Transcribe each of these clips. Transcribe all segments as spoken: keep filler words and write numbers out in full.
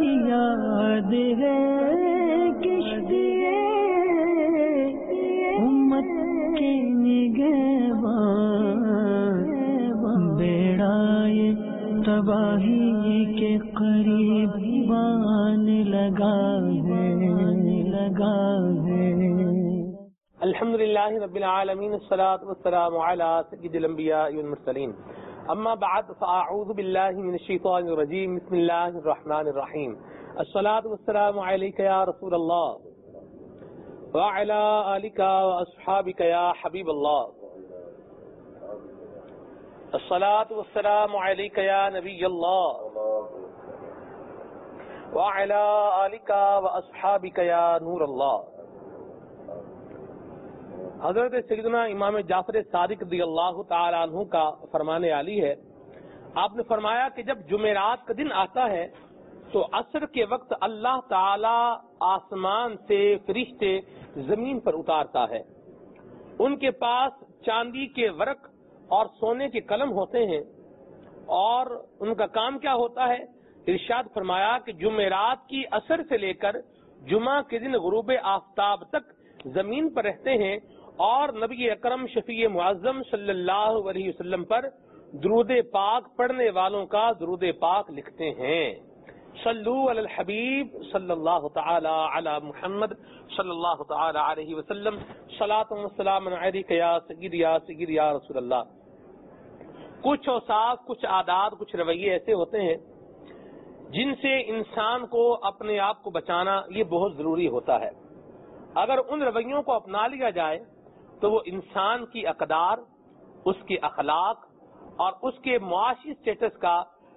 یاد ہے کشتی امت کے نگہبان، بیڑا یہ تباہی کے قریب بان لگا ہے لگا ہے۔ الحمدللہ رب العالمین، الصلاۃ والسلام علی سید الانبیاء والمرسلین، اما بعد فاعوذ باللہ من الشیطان الرجیم، بسم اللہ الرحمن الرحیم، الصلاۃ والسلام علیک یا رسول اللہ وعلی آلک واصحابک یا حبیب اللہ، الصلاۃ والسلام علیک یا نبی اللہ وعلی آلک واصحابک یا نور اللہ۔ حضرت سیدنا امام جعفر صادق رضی اللہ تعالی عنہ کا فرمان عالی ہے، آپ نے فرمایا کہ جب جمعرات کا دن آتا ہے تو عصر کے وقت اللہ تعالی آسمان سے فرشتے زمین پر اتارتا ہے، ان کے پاس چاندی کے ورق اور سونے کے قلم ہوتے ہیں، اور ان کا کام کیا ہوتا ہے؟ ارشاد فرمایا کہ جمعرات کی عصر سے لے کر جمعہ کے دن غروب آفتاب تک زمین پر رہتے ہیں اور نبی اکرم شفیع معظم صلی اللہ علیہ وسلم پر درود پاک پڑھنے والوں کا درود پاک لکھتے ہیں۔ صلو علی الحبیب صلی اللہ تعالی علی محمد صلی اللہ تعالی علیہ وسلم، صلاۃ و سلام علیک یا سید یا سید یا رسول اللہ۔ کچھ اوصاف، کچھ عادات، کچھ رویے ایسے ہوتے ہیں جن سے انسان کو اپنے آپ کو بچانا یہ بہت ضروری ہوتا ہے۔ اگر ان رویوں کو اپنا لیا جائے تو وہ انسان کی اقدار، اس کے اخلاق اور اس کے معاشی سٹیٹس کا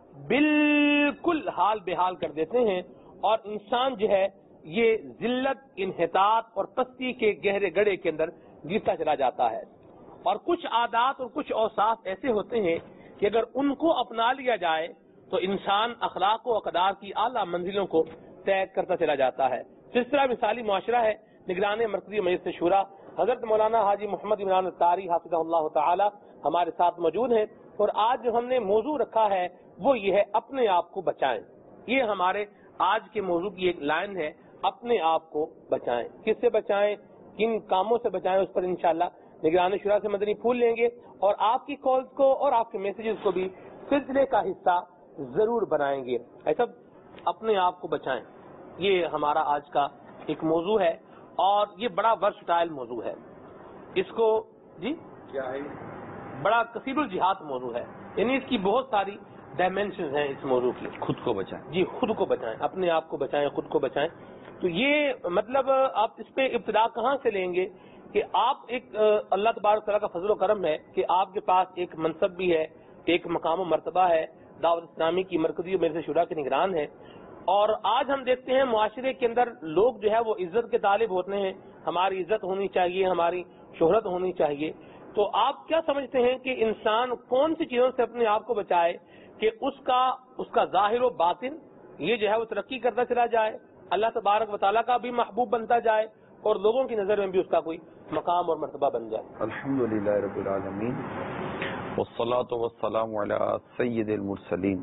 بالکل حال بحال کر دیتے ہیں، اور انسان جو ہے یہ ذلت، انحطاط اور پستی کے گہرے گڑھے کے اندر گرتا چلا جاتا ہے۔ اور کچھ عادات اور کچھ اوصاف ایسے ہوتے ہیں کہ اگر ان کو اپنا لیا جائے تو انسان اخلاق و اقدار کی اعلیٰ منزلوں کو طے کرتا چلا جاتا ہے۔ جس طرح مثالی معاشرہ ہے، نگران مرکزی مجلس شورا حضرت مولانا حاجی محمد عمران الطاری حافظہ اللہ تعالی ہمارے ساتھ موجود ہیں، اور آج جو ہم نے موضوع رکھا ہے وہ یہ ہے اپنے آپ کو بچائیں۔ یہ ہمارے آج کے موضوع کی ایک لائن ہے، اپنے آپ کو بچائیں۔ کس سے بچائیں، کن کاموں سے بچائیں، اس پر انشاءاللہ نگران شورا سے مدنی پھول لیں گے، اور آپ کی کالز کو اور آپ کے میسیجز کو بھی سلسلے کا حصہ ضرور بنائیں گے۔ ایسا اپنے آپ کو بچائیں، یہ ہمارا آج کا ایک موضوع ہے، اور یہ بڑا ورسٹائل موضوع ہے۔ اس کو جی کیا ہے بڑا کثیر الجہات موضوع ہے، یعنی اس کی بہت ساری ڈائمینشنز ہیں اس موضوع کی۔ خود کو بچائیں، جی خود کو بچائیں، اپنے آپ کو بچائیں، خود کو بچائیں۔ تو یہ مطلب آپ اس پہ ابتدا کہاں سے لیں گے کہ آپ ایک اللہ تبارک تعالیٰ کا فضل و کرم ہے کہ آپ کے پاس ایک منصب بھی ہے، ایک مقام و مرتبہ ہے، دعوت اسلامی کی مرکزی اور مجلس شورا کے نگران ہے، اور آج ہم دیکھتے ہیں معاشرے کے اندر لوگ جو ہے وہ عزت کے طالب ہوتے ہیں، ہماری عزت ہونی چاہیے، ہماری شہرت ہونی چاہیے۔ تو آپ کیا سمجھتے ہیں کہ انسان کون سی چیزوں سے اپنے آپ کو بچائے کہ اس کا اس کا ظاہر و باطن یہ جو ہے وہ ترقی کرتا چلا جائے، اللہ تبارک و تعالیٰ کا بھی محبوب بنتا جائے، اور لوگوں کی نظر میں بھی اس کا کوئی مقام اور مرتبہ بن جائے؟ الحمدللہ رب العالمین، والصلاۃ والسلام علی سید المرسلین۔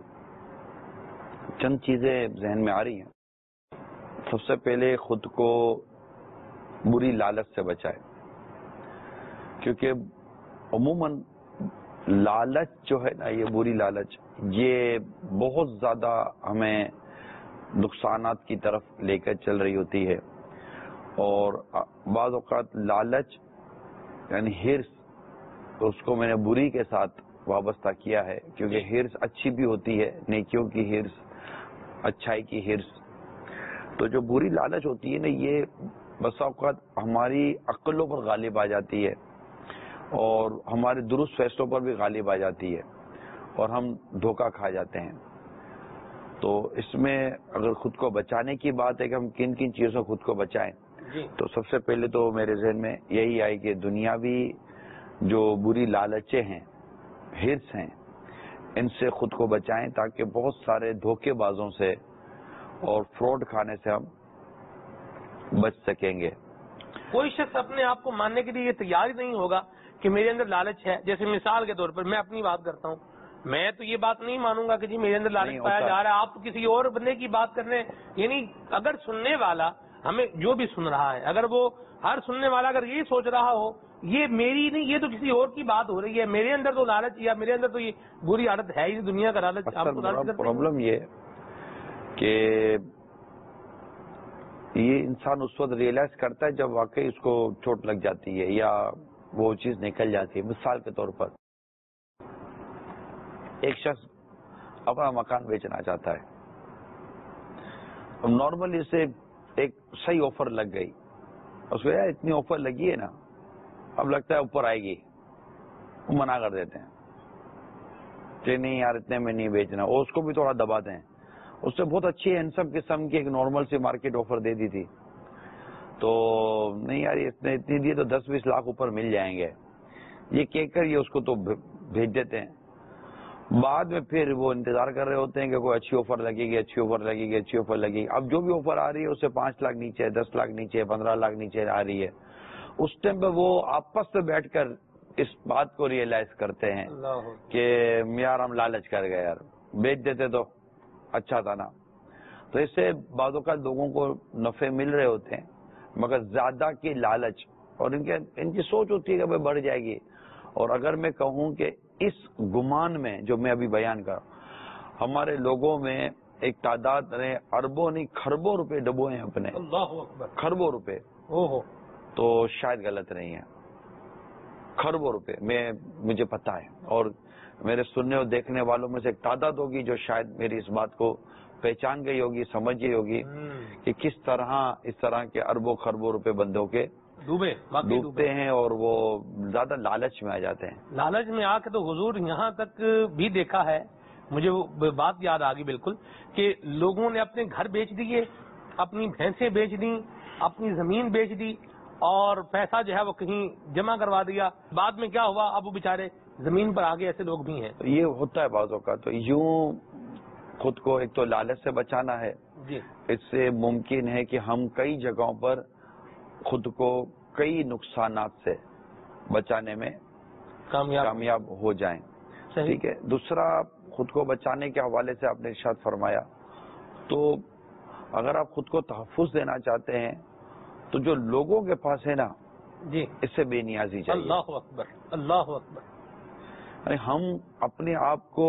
چند چیزیں ذہن میں آ رہی ہیں۔ سب سے پہلے خود کو بری لالچ سے بچائے، کیونکہ عموماً لالچ جو ہے نا، یہ بری لالچ یہ بہت زیادہ ہمیں نقصانات کی طرف لے کر چل رہی ہوتی ہے، اور بعض اوقات لالچ یعنی ہرس، اس کو میں نے بری کے ساتھ وابستہ کیا ہے، کیونکہ ہرس اچھی بھی ہوتی ہے، نیکیوں کی ہرس، اچھائی کی ہرس۔ تو جو بری لالچ ہوتی ہے نا، یہ بس اوقات ہماری عقلوں پر غالب آ جاتی ہے، اور ہمارے درست فیصلوں پر بھی غالب آ جاتی ہے، اور ہم دھوکہ کھا جاتے ہیں۔ تو اس میں اگر خود کو بچانے کی بات ہے کہ ہم کن کن چیزوں سے خود کو بچائیں، تو سب سے پہلے تو میرے ذہن میں یہی آئی کہ دنیاوی جو بری لالچیں ہیں، ہرس ہیں، ان سے خود کو بچائیں، تاکہ بہت سارے دھوکے بازوں سے اور فراڈ کھانے سے ہم بچ سکیں گے۔ کوئی شخص اپنے آپ کو ماننے کے لیے یہ تیار ہی نہیں ہوگا کہ میرے اندر لالچ ہے۔ جیسے مثال کے طور پر میں اپنی بات کرتا ہوں، میں تو یہ بات نہیں مانوں گا کہ جی میرے اندر لالچ پایا جا رہا ہے، آپ تو کسی اور بندے کی بات کر رہے ہیں. یعنی اگر سننے والا ہمیں جو بھی سن رہا ہے، اگر وہ ہر سننے والا اگر یہ سوچ رہا ہو یہ میری نہیں، یہ تو کسی اور کی بات ہو رہی ہے، میرے اندر تو لالچ یا میرے اندر تو یہ بری عادت ہے ہی دنیا کا لالچ. پرابلم یہ کہ یہ انسان اس وقت ریئلائز کرتا ہے جب واقعی اس کو چوٹ لگ جاتی ہے یا وہ چیز نکل جاتی ہے. مثال کے طور پر ایک شخص اپنا مکان بیچنا چاہتا ہے، نارملی اسے ایک صحیح آفر لگ گئی، اس کو یار اتنی آفر لگی ہے نا اب لگتا ہے اوپر آئے گی، وہ منع کر دیتے ہیں کہ نہیں یار اتنے میں نہیں بیچنا، اور اس کو بھی تھوڑا دباتے ہیں. اس سے بہت اچھی ہینڈسم قسم کی ایک نارمل سی مارکیٹ آفر دے دی تھی، تو نہیں یار اتنے اتنی دیے تو دس بیس لاکھ اوپر مل جائیں گے، یہ کہہ کر یہ اس کو تو بھیج دیتے ہیں. بعد میں پھر وہ انتظار کر رہے ہوتے ہیں کہ کوئی اچھی آفر لگے گی اچھی آفر لگے گی اچھی آفر لگے گی. اب جو بھی آفر آ رہی ہے اسے پانچ لاکھ نیچے، دس لاکھ نیچے، پندرہ لاکھ نیچے آ رہی ہے. اس ٹائم پہ وہ آپس میں بیٹھ کر اس بات کو ریئلائز کرتے ہیں کہ یار ہم لالچ کر گئے، یار بیچ دیتے تو اچھا تھا نا. تو اس سے بعض اوقات لوگوں کو نفع مل رہے ہوتے ہیں مگر زیادہ کی لالچ اور ان کے ان کی سوچ ہوتی ہے کہ بھائی بڑھ جائے گی. اور اگر میں کہوں کہ اس گمان میں جو میں ابھی بیان کر ہمارے لوگوں میں ایک تعداد نے اربوں نہیں خربوں روپے ڈبوئے ہیں اپنے، خربوں روپے، تو شاید غلط نہیں ہے. خربوں روپے میں مجھے پتا ہے، اور میرے سننے اور دیکھنے والوں میں سے ایک تعداد ہوگی جو شاید میری اس بات کو پہچان گئی ہوگی، سمجھ گئی ہوگی کہ کس طرح اس طرح کے اربوں خربوں روپے بندوں کے ڈوبے ڈوبتے ہیں اور وہ زیادہ لالچ میں آ جاتے ہیں. لالچ میں آ کے تو حضور یہاں تک بھی دیکھا ہے، مجھے وہ بات یاد آ گئی بالکل کہ لوگوں نے اپنے گھر بیچ دیے، اپنی بھینسیں بیچ دیں، اپنی زمین بیچ دی اور پیسہ جو ہے وہ کہیں جمع کروا دیا. بعد میں کیا ہوا، اب وہ بیچارے زمین پر آگے ایسے لوگ بھی ہیں. یہ ہوتا ہے بعضوں کا. تو یوں خود کو ایک تو لالچ سے بچانا ہے جی. اس سے ممکن ہے کہ ہم کئی جگہوں پر خود کو کئی نقصانات سے بچانے میں کامیاب کامیاب ہو جائیں. ٹھیک ہے. دوسرا خود کو بچانے کے حوالے سے آپ نے ارشاد فرمایا، تو اگر آپ خود کو تحفظ دینا چاہتے ہیں تو جو لوگوں کے پاس ہے نا جی اس سے بے نیازی چاہیے. اللہ اکبر اللہ اکبر. یعنی ہم اپنے آپ کو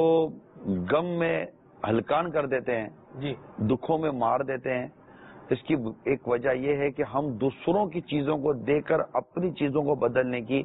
غم میں ہلکان کر دیتے ہیں، جی دکھوں میں مار دیتے ہیں. اس کی ایک وجہ یہ ہے کہ ہم دوسروں کی چیزوں کو دے کر اپنی چیزوں کو بدلنے کی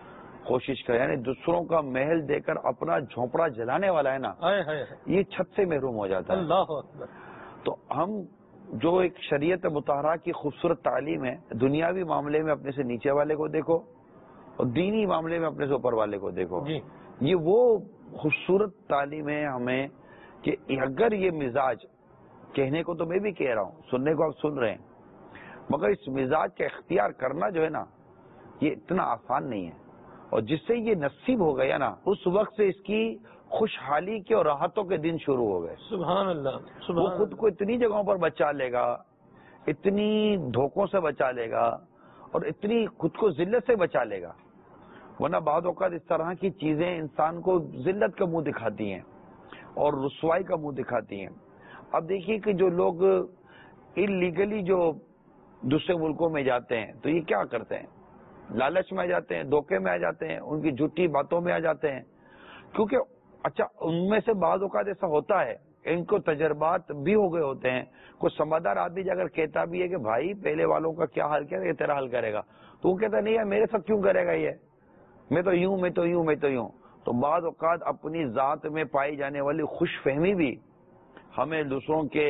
کوشش کریں. یعنی دوسروں کا محل دے کر اپنا جھونپڑا جلانے والا ہے نا، یہ چھت سے محروم ہو جاتا ہے. اللہ اکبر. تو ہم جو ایک شریعت مطہرہ کی خوبصورت تعلیم ہے، دنیاوی معاملے میں اپنے سے نیچے والے کو دیکھو اور دینی معاملے میں اپنے سے اوپر والے کو دیکھو. جی. یہ وہ خوبصورت تعلیم ہے ہمیں کہ اگر یہ مزاج، کہنے کو تو میں بھی کہہ رہا ہوں، سننے کو آپ سن رہے ہیں، مگر اس مزاج کا اختیار کرنا جو ہے نا یہ اتنا آسان نہیں ہے. اور جس سے یہ نصیب ہو گیا نا اس وقت سے اس کی خوشحالی کے اور راحتوں کے دن شروع ہو گئے. سبحان اللہ. سبحان وہ خود کو اتنی جگہوں پر بچا لے گا، اتنی دھوکوں سے بچا لے گا اور اتنی خود کو ذلت سے بچا لے گا. ورنہ بعض اوقات اس طرح کی چیزیں انسان کو ذلت کا منہ دکھاتی ہیں اور رسوائی کا منہ دکھاتی ہیں. اب دیکھیے کہ جو لوگ انلیگلی جو دوسرے ملکوں میں جاتے ہیں تو یہ کیا کرتے ہیں، لالچ میں آ جاتے ہیں، دھوکے میں آ جاتے ہیں، ان کی جھوٹی باتوں میں آ جاتے ہیں. کیونکہ اچھا ان میں سے بعض اوقات ایسا ہوتا ہے ان کو تجربات بھی ہو گئے ہوتے ہیں. کوئی سمجھدار آدمی جا کر کہتا بھی ہے کہ بھائی پہلے والوں کا کیا حل کیا، یہ تیرا حل کرے گا، تو وہ کہتا نہیں یار میرے ساتھ کیوں کرے گا، یہ میں تو یوں میں تو یوں میں تو یوں. تو بعض اوقات اپنی ذات میں پائی جانے والی خوش فہمی بھی ہمیں دوسروں کے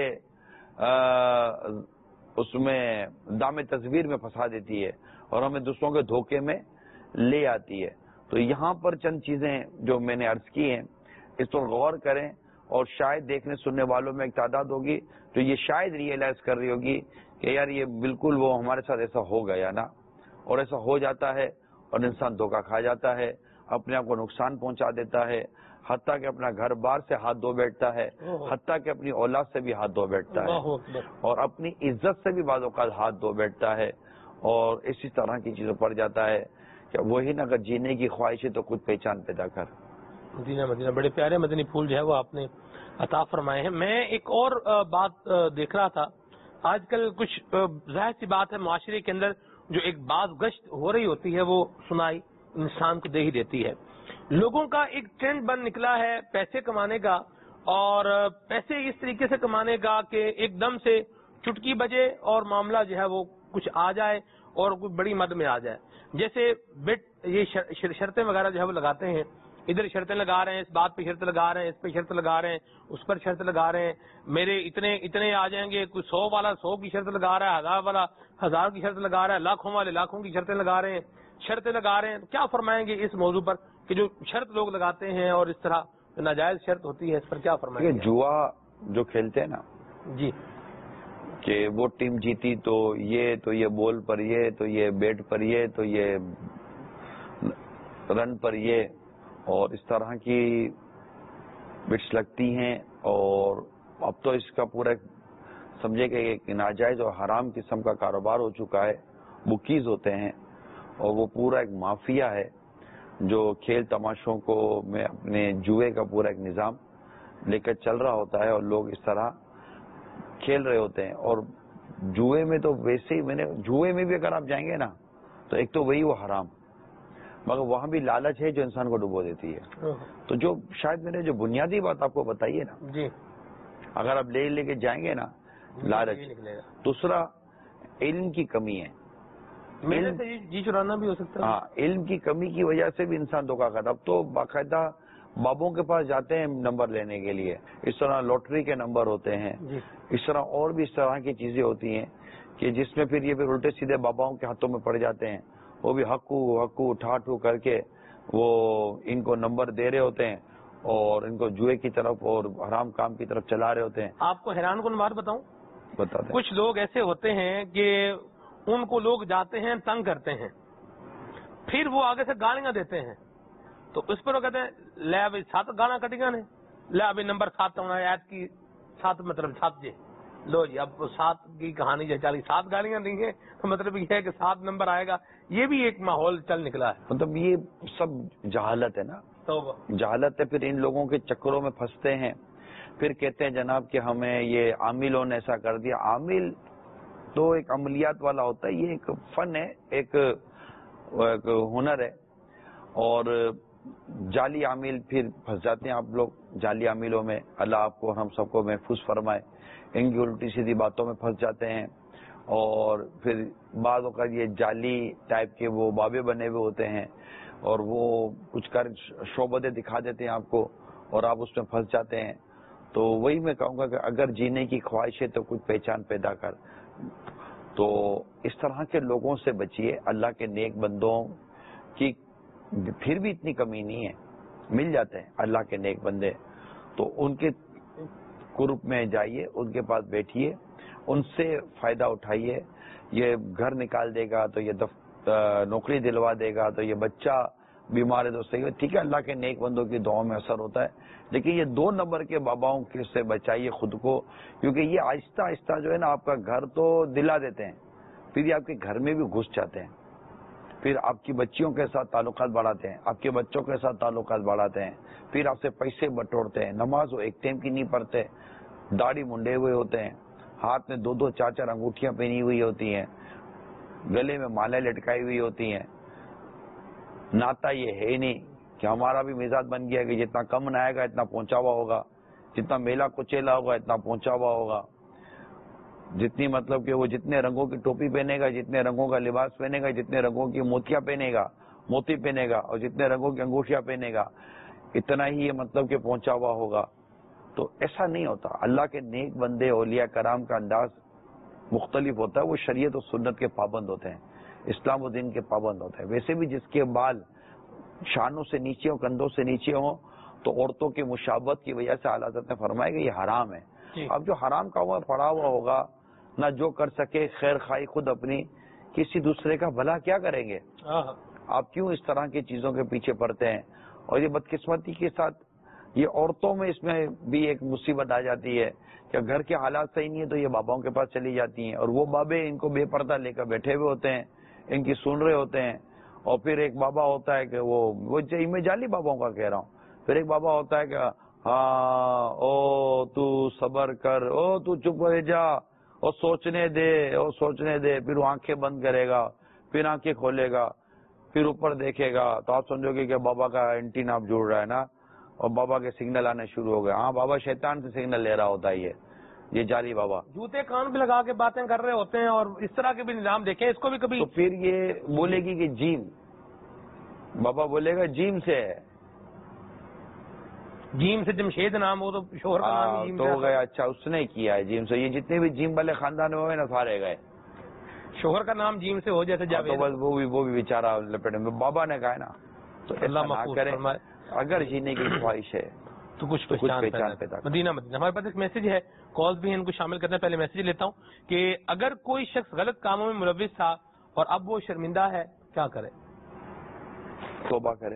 اس میں دام تصویر میں پھنسا دیتی ہے اور ہمیں دوسروں کے دھوکے میں لے آتی ہے. تو یہاں پر چند چیزیں جو میں نے عرض کی ہیں اس پر غور کریں، اور شاید دیکھنے سننے والوں میں ایک تعداد ہوگی جو یہ شاید ریئلائز کر رہی ہوگی کہ یار یہ بالکل وہ ہمارے ساتھ ایسا ہو گیا نا، اور ایسا ہو جاتا ہے اور انسان دھوکہ کھا جاتا ہے، اپنے آپ کو نقصان پہنچا دیتا ہے، حتیٰ کہ اپنا گھر بار سے ہاتھ دھو بیٹھتا ہے، حتیٰ کہ اپنی اولاد سے بھی ہاتھ دھو بیٹھتا ہے، اور اپنی عزت سے بھی بعض اوقات ہاتھ دھو بیٹھتا ہے، اور اسی طرح کی چیزوں پڑ جاتا ہے کہ وہی نہ اگر جینے کی خواہش ہے تو خود پہچان پیدا کر. مدینہ مدینہ بڑے پیارے مدنی پھول جو ہے وہ آپ نے عطا فرمائے ہیں. میں ایک اور بات دیکھ رہا تھا, آج کل کچھ ظاہر سی بات ہے معاشرے کے اندر جو ایک بعض گشت ہو رہی ہوتی ہے وہ سنائی انسان کو دے ہی دیتی ہے. لوگوں کا ایک ٹرینڈ بن نکلا ہے پیسے کمانے کا, اور پیسے اس طریقے سے کمانے کا کہ ایک دم سے چٹکی بجے اور معاملہ جو ہے وہ کچھ آ جائے اور کوئی بڑی مد میں آ جائے. جیسے بیٹ یہ شرطیں وغیرہ جو ہے وہ لگاتے ہیں, ادھر شرطیں لگا رہے ہیں, اس بات پہ شرط لگا رہے ہیں, اس پہ شرط لگا رہے ہیں, اس پر شرط لگا رہے ہیں, میرے اتنے اتنے آ جائیں گے, کوئی سو والا سو کی شرط لگا رہا ہے, ہزار والا ہزار کی شرط لگا رہا ہے, لاکھوں والے لاکھوں کی شرطیں لگا رہے ہیں, شرطیں لگا رہے ہیں. کیا فرمائیں گے اس موضوع پر کہ جو شرط لوگ لگاتے ہیں اور اس طرح ناجائز شرط ہوتی ہے, اس پر کیا فرمائیں گے؟ جوا جو کھیلتے ہیں نا جی, کہ وہ ٹیم جیتی تو یہ تو یہ بال پر یہ تو یہ بیٹ پر یہ تو یہ رن پر یہ, اور اس طرح کی بٹس لگتی ہیں. اور اب تو اس کا پورا سمجھے کہ ایک ناجائز اور حرام قسم کا کاروبار ہو چکا ہے. بکیز ہوتے ہیں اور وہ پورا ایک مافیا ہے جو کھیل تماشوں کو میں اپنے جوئے کا پورا ایک نظام لے کر چل رہا ہوتا ہے, اور لوگ اس طرح کھیل رہے ہوتے ہیں. اور جوئے میں تو ویسے ہی میں نے جوئے میں بھی اگر آپ جائیں گے نا تو ایک تو وہی وہ حرام, مگر وہاں بھی لالچ ہے جو انسان کو ڈبو دیتی ہے. تو جو شاید میں نے جو بنیادی بات آپ کو بتائی ہے نا, جی, اگر آپ لے لے کے جائیں گے نا لالچ. دوسرا علم کی کمی ہے, میرے سے جی چرانا بھی ہو سکتا ہے. ہاں, علم کی کمی کی وجہ سے بھی انسان دھوکہ کھاتا. اب تو باقاعدہ بابوں کے پاس جاتے ہیں نمبر لینے کے لیے, اس طرح لاٹری کے نمبر ہوتے ہیں, اس طرح اور بھی اس طرح کی چیزیں ہوتی ہیں کہ جس میں پھر یہ پھر الٹے سیدھے باباؤں کے ہاتھوں میں پڑ جاتے ہیں. وہ بھی حقو حقو ٹھاٹھو کر کے وہ ان کو نمبر دے رہے ہوتے ہیں اور ان کو جوئے کی طرف اور حرام کام کی طرف چلا رہے ہوتے ہیں. آپ کو حیران کن بات بتاؤں, بتا دیں, کچھ لوگ ایسے ہوتے ہیں کہ ان کو لوگ جاتے ہیں تنگ کرتے ہیں, پھر وہ آگے سے گالیاں دیتے ہیں, تو اس پر وہ کہتے ہیں لے ابھی سات گانا کٹی گا نے لے ابھی نمبر سات ایت کی سات مطلب سات جی لو جی, اب سات کی کہانی جو چالی سات گالیاں دیں گے تو مطلب یہ ہے کہ سات نمبر آئے گا. یہ بھی ایک ماحول چل نکلا ہے. مطلب یہ سب جہالت ہے نا, جہالت ہے. پھر ان لوگوں کے چکروں میں پھنستے ہیں, پھر کہتے ہیں جناب کہ ہمیں یہ عاملوں نے ایسا کر دیا. عامل تو ایک عملیات والا ہوتا ہے, یہ ایک فن ہے, ایک ہنر ہے. اور جعلی عامل پھر پھنس جاتے ہیں آپ لوگ جعلی عاملوں میں. اللہ آپ کو ہم سب کو محفوظ فرمائے. ان کی الٹی سیدھی باتوں میں پھنس جاتے ہیں, اور پھر بعض اوقات یہ جعلی ٹائپ کے وہ بابے بنے ہوئے ہوتے ہیں, اور وہ کچھ کر شعبدیں دکھا دیتے ہیں آپ کو, اور آپ اس میں پھنس جاتے ہیں. تو وہی میں کہوں گا کہ اگر جینے کی خواہش ہے تو کچھ پہچان پیدا کر. تو اس طرح کے لوگوں سے بچیے. اللہ کے نیک بندوں کی پھر بھی اتنی کمی نہیں ہے, مل جاتے ہیں اللہ کے نیک بندے, تو ان کے گروپ میں جائیے, ان کے پاس بیٹھیے, ان سے فائدہ اٹھائیے. یہ گھر نکال دے گا تو یہ نوکری دلوا دے گا, تو یہ بچہ بیمار ہے تو صحیح, ٹھیک ہے, اللہ کے نیک بندوں کی دعاؤں میں اثر ہوتا ہے. لیکن یہ دو نمبر کے باباؤں کے سے بچائیے خود کو, کیونکہ یہ آہستہ آہستہ جو ہے نا آپ کا گھر تو دلا دیتے ہیں, پھر یہ آپ کے گھر میں بھی گھس جاتے ہیں, پھر آپ کی بچیوں کے ساتھ تعلقات بڑھاتے ہیں, آپ کے بچوں کے ساتھ تعلقات بڑھاتے ہیں, پھر آپ سے پیسے بٹورتے ہیں. نماز وہ ایک ٹائم کی نہیں پڑھتے, داڑھی منڈے ہوئے ہوتے ہیں, ہاتھ میں دو دو چار چار انگوٹھیاں پہنی ہوئی ہوتی ہیں, گلے میں مالیں لٹکائی ہوئی ہوتی ہیں. ناتا یہ ہے نہیں کہ ہمارا بھی مزاج بن گیا کہ جتنا کم نہ آئے گا اتنا پہنچا ہوا ہوگا, جتنا میلا کچیلا ہوگا اتنا پہنچا ہوا ہوگا, جتنی مطلب کہ وہ جتنے رنگوں کی ٹوپی پہنے گا, جتنے رنگوں کا لباس پہنے گا, جتنے رنگوں کی موتیاں پہنے گا موتی پہنے گا, اور جتنے رنگوں کی انگوٹھیاں پہنے گا اتنا ہی یہ مطلب کہ پہنچا ہوا ہوگا. تو ایسا نہیں ہوتا. اللہ کے نیک بندے اولیاء کرام کا انداز مختلف ہوتا ہے, وہ شریعت و سنت کے پابند ہوتے ہیں, اسلام و دین کے پابند ہوتے ہیں. ویسے بھی جس کے بال شانوں سے نیچے ہوں, کندھوں سے نیچے ہوں, تو عورتوں کی مشابہت کی وجہ سے اعلیٰ حضرت نے فرمایا کہ یہ حرام ہے. اب جو حرام کا ہوا پڑا ہوا ہوگا, نہ جو کر سکے خیر خواہی خود اپنی, کسی دوسرے کا بھلا کیا کریں گے؟ آپ کیوں اس طرح کی چیزوں کے پیچھے پڑتے ہیں؟ اور یہ بدقسمتی کے ساتھ یہ عورتوں میں اس میں بھی ایک مصیبت آ جاتی ہے کہ گھر کے حالات صحیح نہیں ہے تو یہ باباؤں کے پاس چلی جاتی ہیں, اور وہ بابے ان کو بے پردہ لے کر بیٹھے ہوئے ہوتے ہیں, ان کی سن رہے ہوتے ہیں. اور پھر ایک بابا ہوتا ہے کہ وہ وہ میں جعلی باباؤں کا کہہ رہا ہوں, پھر ایک بابا ہوتا ہے کہ ہاں او تو صبر کر، او تو چپ رہ جا، اور سوچنے دے، اور سوچنے دے، پھر وہ آنکھیں بند کرے گا، پھر آنکھیں کھولے گا، پھر اوپر دیکھے گا تو آپ سمجھو گے کہ بابا کا اینٹینا اب جڑ رہا ہے نا، اور بابا کے سگنل آنے شروع ہو گئے. ہاں بابا شیطان سے سگنل لے رہا ہوتا ہے، یہ یہ جعلی بابا جوتے کان پہ لگا کے باتیں کر رہے ہوتے ہیں، اور اس طرح کے بھی نظام دیکھیں. اس کو بھی کبھی تو پھر یہ بولے گی کہ جیم، بابا بولے گا جیم سے ہے، جیم سے جمشید نام ہو تو شوہر کا نام ہی جیم تو سے ہو آتا گیا ہے. اچھا اس نے کیا ہے جیم سے. یہ جتنے بھی جیم والے خاندان ہوئے نا سارے گئے. شوہر کا نام جیم سے ہو جیسے تو جاوید. بس وہ بھی وہ بھی بیچارہ لپٹے میں. بابا نے کہا ہے نا تو اللہ ایسا نہ محفوظ کرے. فرمائے. اگر جینے کی خواہش ہے تو کچھ تو کچھ پہچان پہچان پیدا پیدا کریں. مدینہ مدینہ ہمارے پاس ایک میسج ہے، کالز بھی ہیں، ان کو شامل کرتے ہیں. پہلے میسج لیتا ہوں کہ اگر کوئی شخص غلط کاموں میں ملوث تھا اور اب وہ شرمندہ ہے، کیا کرے؟ توبہ کرے.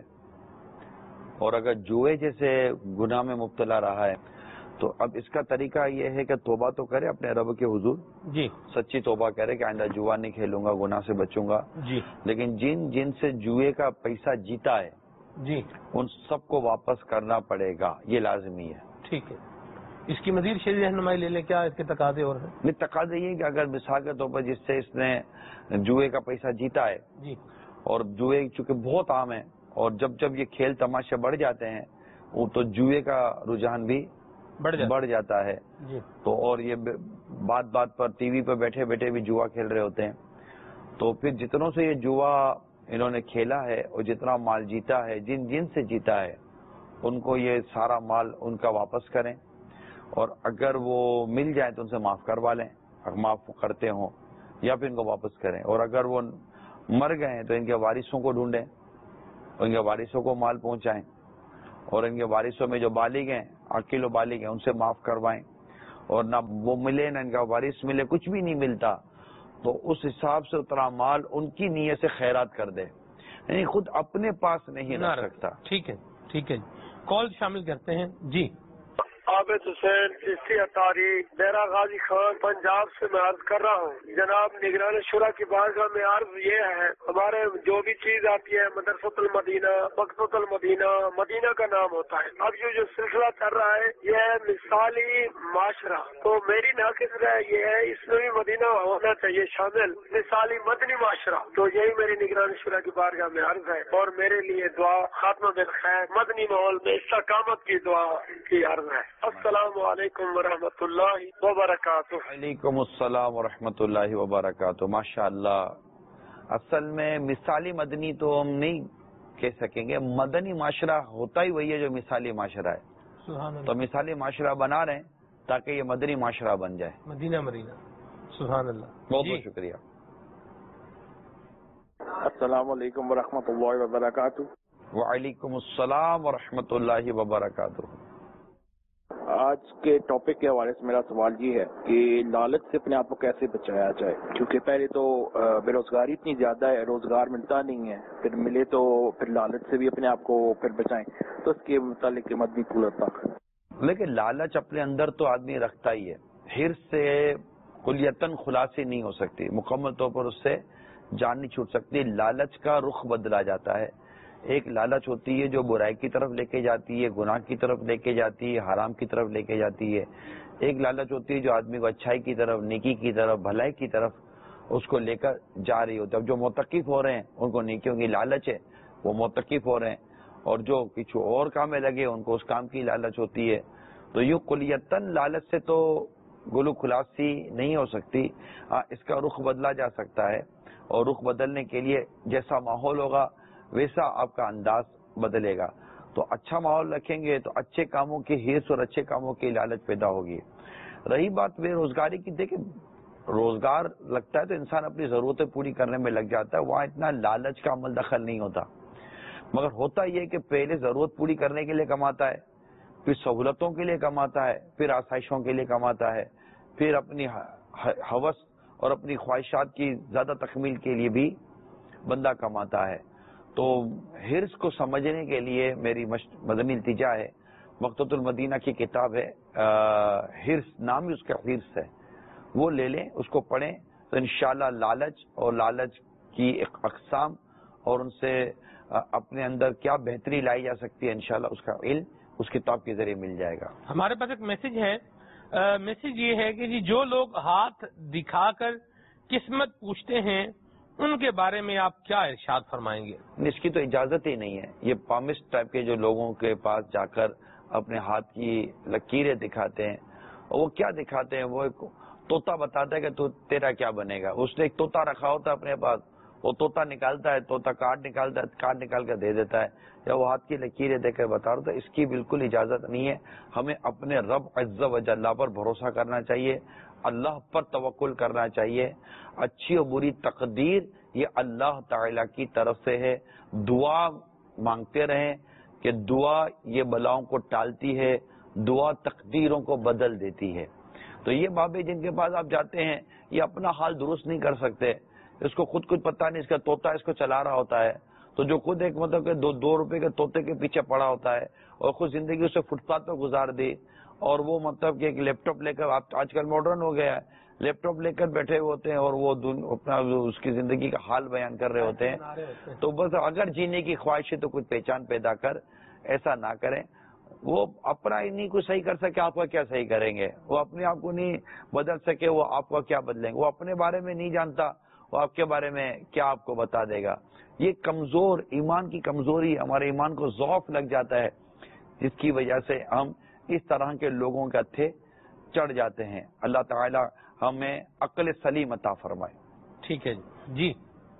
اور اگر جوئے جیسے گناہ میں مبتلا رہا ہے تو اب اس کا طریقہ یہ ہے کہ توبہ تو کرے اپنے رب کے حضور، جی سچی توبہ کرے کہ آئندہ جوا نہیں کھیلوں گا، گناہ سے بچوں گا. جی لیکن جن جن سے جوئے کا پیسہ جیتا ہے جی ان سب کو واپس کرنا پڑے گا، یہ لازمی ہے. ٹھیک ہے. اس کی مزید شرعی رہنمائی لے لیں، کیا اس کے تقاضے اور ہیں؟ میں تقاضا یہ ہے کہ اگر مثال کے طور پر جس سے اس نے جوئے کا پیسہ جیتا ہے، جی اور جوئے چونکہ بہت عام ہے، اور جب جب یہ کھیل تماشے بڑھ جاتے ہیں وہ تو جوئے کا رجحان بھی بڑھ جاتا بڑھ جاتا ہے. جی تو اور یہ بات بات پر ٹی وی پہ بیٹھے بیٹھے بھی جوا کھیل رہے ہوتے ہیں. تو پھر جتنوں سے یہ جوا انہوں نے کھیلا ہے اور جتنا مال جیتا ہے، جن جن سے جیتا ہے، ان کو یہ سارا مال ان کا واپس کریں. اور اگر وہ مل جائیں تو ان سے معاف کروا لیں اگر معاف کرتے ہوں، یا پھر ان کو واپس کریں. اور اگر وہ مر گئے ہیں تو ان کے وارثوں کو ڈھونڈیں، ان کے وارثوں کو مال پہنچائیں، اور ان کے وارثوں میں جو بالغ ہیں، عاقل و بالغ ہیں، ان سے معاف کروائیں. اور نہ وہ ملے نہ ان کا وارث ملے، کچھ بھی نہیں ملتا تو اس حساب سے اتنا مال ان کی نیت سے خیرات کر دے، یعنی خود اپنے پاس نہیں رکھ سکتا. ٹھیک ہے ٹھیک ہے. کال شامل کرتے ہیں. جی عابد حسین چشتی اطاری ڈیرہ غازی خان پنجاب سے میں عرض کر رہا ہوں. جناب نگران شورا کی بارگاہ میں عرض یہ ہے، ہمارے جو بھی چیز آتی ہے مدرسۃ المدینہ، مکتبۃ المدینہ، مدینہ کا نام ہوتا ہے. اب یہ جو سلسلہ چل رہا ہے یہ ہے مثالی معاشرہ. تو میری ناقص رائے یہ ہے اس میں بھی مدینہ ہونا چاہیے شامل، مثالی مدنی معاشرہ. تو یہی میری نگران شورا کی بارگاہ میں عرض ہے، اور میرے لیے دعا خاتمہ بالخیر مدنی ماحول میں استقامت کی دعا کی عرض ہے. السلام علیکم ورحمۃ اللہ وبرکاتہ. وعلیکم السلام ورحمۃ اللہ وبرکاتہ. ماشاء اللہ. اصل میں مثالی مدنی تو ہم نہیں کہہ سکیں گے، مدنی معاشرہ ہوتا ہی وہی ہے جو مثالی معاشرہ ہے. سبحان اللہ. تو مثالی معاشرہ بنا رہے ہیں تاکہ یہ مدنی معاشرہ بن جائے. مدینہ مدینہ. سبحان اللہ. بہت جی. بہت شکریہ. السلام علیکم ورحمۃ اللہ وبرکاتہ. وعلیکم السلام ورحمۃ اللہ وبرکاتہ. آج کے ٹاپک کے حوالے سے میرا سوال یہ ہے کہ لالچ سے اپنے آپ کو کیسے بچایا جائے، کیونکہ پہلے تو بے روزگاری اتنی زیادہ ہے، روزگار ملتا نہیں ہے، پھر ملے تو پھر لالچ سے بھی اپنے آپ کو پھر بچائیں. تو اس کے متعلق مدنی پورت تک. لیکن لالچ اپنے اندر تو آدمی رکھتا ہی ہے، حرص سے کلیتاً خلاصی نہیں ہو سکتی، مکمل طور پر اس سے جان نہیں چھوٹ سکتی. لالچ کا رخ بدلا جاتا ہے. ایک لالچ ہوتی ہے جو برائی کی طرف لے کے جاتی ہے، گناہ کی طرف لے کے جاتی ہے، حرام کی طرف لے کے جاتی ہے. ایک لالچ ہوتی ہے جو آدمی کو اچھائی کی طرف، نیکی کی طرف، بھلائی کی طرف اس کو لے کر جا رہی ہوتی ہے. اب جو متقف ہو رہے ہیں ان کو نیکیوں کی لالچ ہے، وہ متقف ہو رہے ہیں، اور جو کچھ اور کام میں لگے ان کو اس کام کی لالچ ہوتی ہے. تو یوں کلیتاً لالچ سے تو گلو خلاصی نہیں ہو سکتی. اس کا رخ بدلا جا سکتا ہے، اور رخ بدلنے کے لیے جیسا ماحول ہوگا ویسا آپ کا انداز بدلے گا. تو اچھا ماحول رکھیں گے تو اچھے کاموں کی حرص اور اچھے کاموں کی لالچ پیدا ہوگی. رہی بات بے روزگاری کی، دیکھیں روزگار لگتا ہے تو انسان اپنی ضرورتیں پوری کرنے میں لگ جاتا ہے، وہاں اتنا لالچ کا عمل دخل نہیں ہوتا. مگر ہوتا یہ کہ پہلے ضرورت پوری کرنے کے لیے کماتا ہے، پھر سہولتوں کے لیے کماتا ہے، پھر آسائشوں کے لیے کماتا ہے، پھر اپنی ہوس اور اپنی خواہشات کی زیادہ تکمیل کے لیے بھی بندہ کماتا ہے. تو حرص کو سمجھنے کے لیے میری مدنی التجا ہے، مکتبۃ المدینہ کی کتاب ہے، حرص نام ہی اس کا حرص ہے، وہ لے لیں، اس کو پڑھیں تو انشاءاللہ لالچ اور لالچ کی اقسام اور ان سے اپنے اندر کیا بہتری لائی جا سکتی ہے، انشاءاللہ اس کا علم اس کتاب کے ذریعے مل جائے گا۔ ہمارے پاس ایک میسج ہے، میسج یہ ہے کہ جی جو لوگ ہاتھ دکھا کر قسمت پوچھتے ہیں ان کے بارے میں آپ کیا ارشاد فرمائیں گے؟ اس کی تو اجازت ہی نہیں ہے۔ یہ پامسٹ ٹائپ کے جو لوگوں کے پاس جا کر اپنے ہاتھ کی لکیریں دکھاتے ہیں، اور وہ کیا دکھاتے ہیں، وہ ایک طوطا بتاتا ہے کہ تو تیرا کیا بنے گا۔ اس نے ایک طوطا رکھا ہوتا ہے اپنے پاس، وہ طوطا نکالتا ہے، طوطا کارڈ نکالتا ہے، کارڈ نکال کر دے دیتا ہے، یا وہ ہاتھ کی لکیریں دے کر بتا رہا تھا۔ اس کی بالکل اجازت نہیں ہے۔ ہمیں اپنے رب عز و جل پر بھروسہ کرنا چاہیے، اللہ پر توکل کرنا چاہیے۔ اچھی اور بری تقدیر یہ اللہ تعالی کی طرف سے ہے۔ دعا مانگتے رہیں کہ دعا یہ بلاؤں کو ٹالتی ہے، دعا تقدیروں کو بدل دیتی ہے۔ تو یہ بابے جن کے پاس آپ جاتے ہیں یہ اپنا حال درست نہیں کر سکتے، اس کو خود کچھ پتہ نہیں، اس کا طوطا اس کو چلا رہا ہوتا ہے، تو جو خود ایک مطلب کہ دو دو روپے کے طوطے کے پیچھے پڑا ہوتا ہے اور خود زندگی اسے فٹ پاتھ پہ گزار دی، اور وہ مطلب کہ ایک لیپ ٹاپ لے کر، آپ آج کل ماڈرن ہو گیا ہے، لیپ ٹاپ لے کر بیٹھے ہوتے ہیں اور وہ اپنا اس کی زندگی کا حال بیان کر رہے ہوتے ہیں۔ تو بس اگر جینے کی خواہش ہے تو کچھ پہچان پیدا کر ایسا نہ کریں۔ وہ اپنا ہی نہیں کچھ صحیح کر سکے، آپ کا کیا صحیح کریں گے؟ وہ اپنے آپ کو نہیں بدل سکے، وہ آپ کا کیا بدلیں گے؟ وہ اپنے بارے میں نہیں جانتا، وہ آپ کے بارے میں کیا آپ کو بتا دے گا؟ یہ کمزور ایمان کی کمزوری، ہمارے ایمان کو ضعف لگ جاتا ہے، جس کی وجہ سے ہم اس طرح کے لوگوں کے ہتھے چڑھ جاتے ہیں۔ اللہ تعالی ہمیں عقل سلیم عطا فرمائے۔ ٹھیک ہے جی۔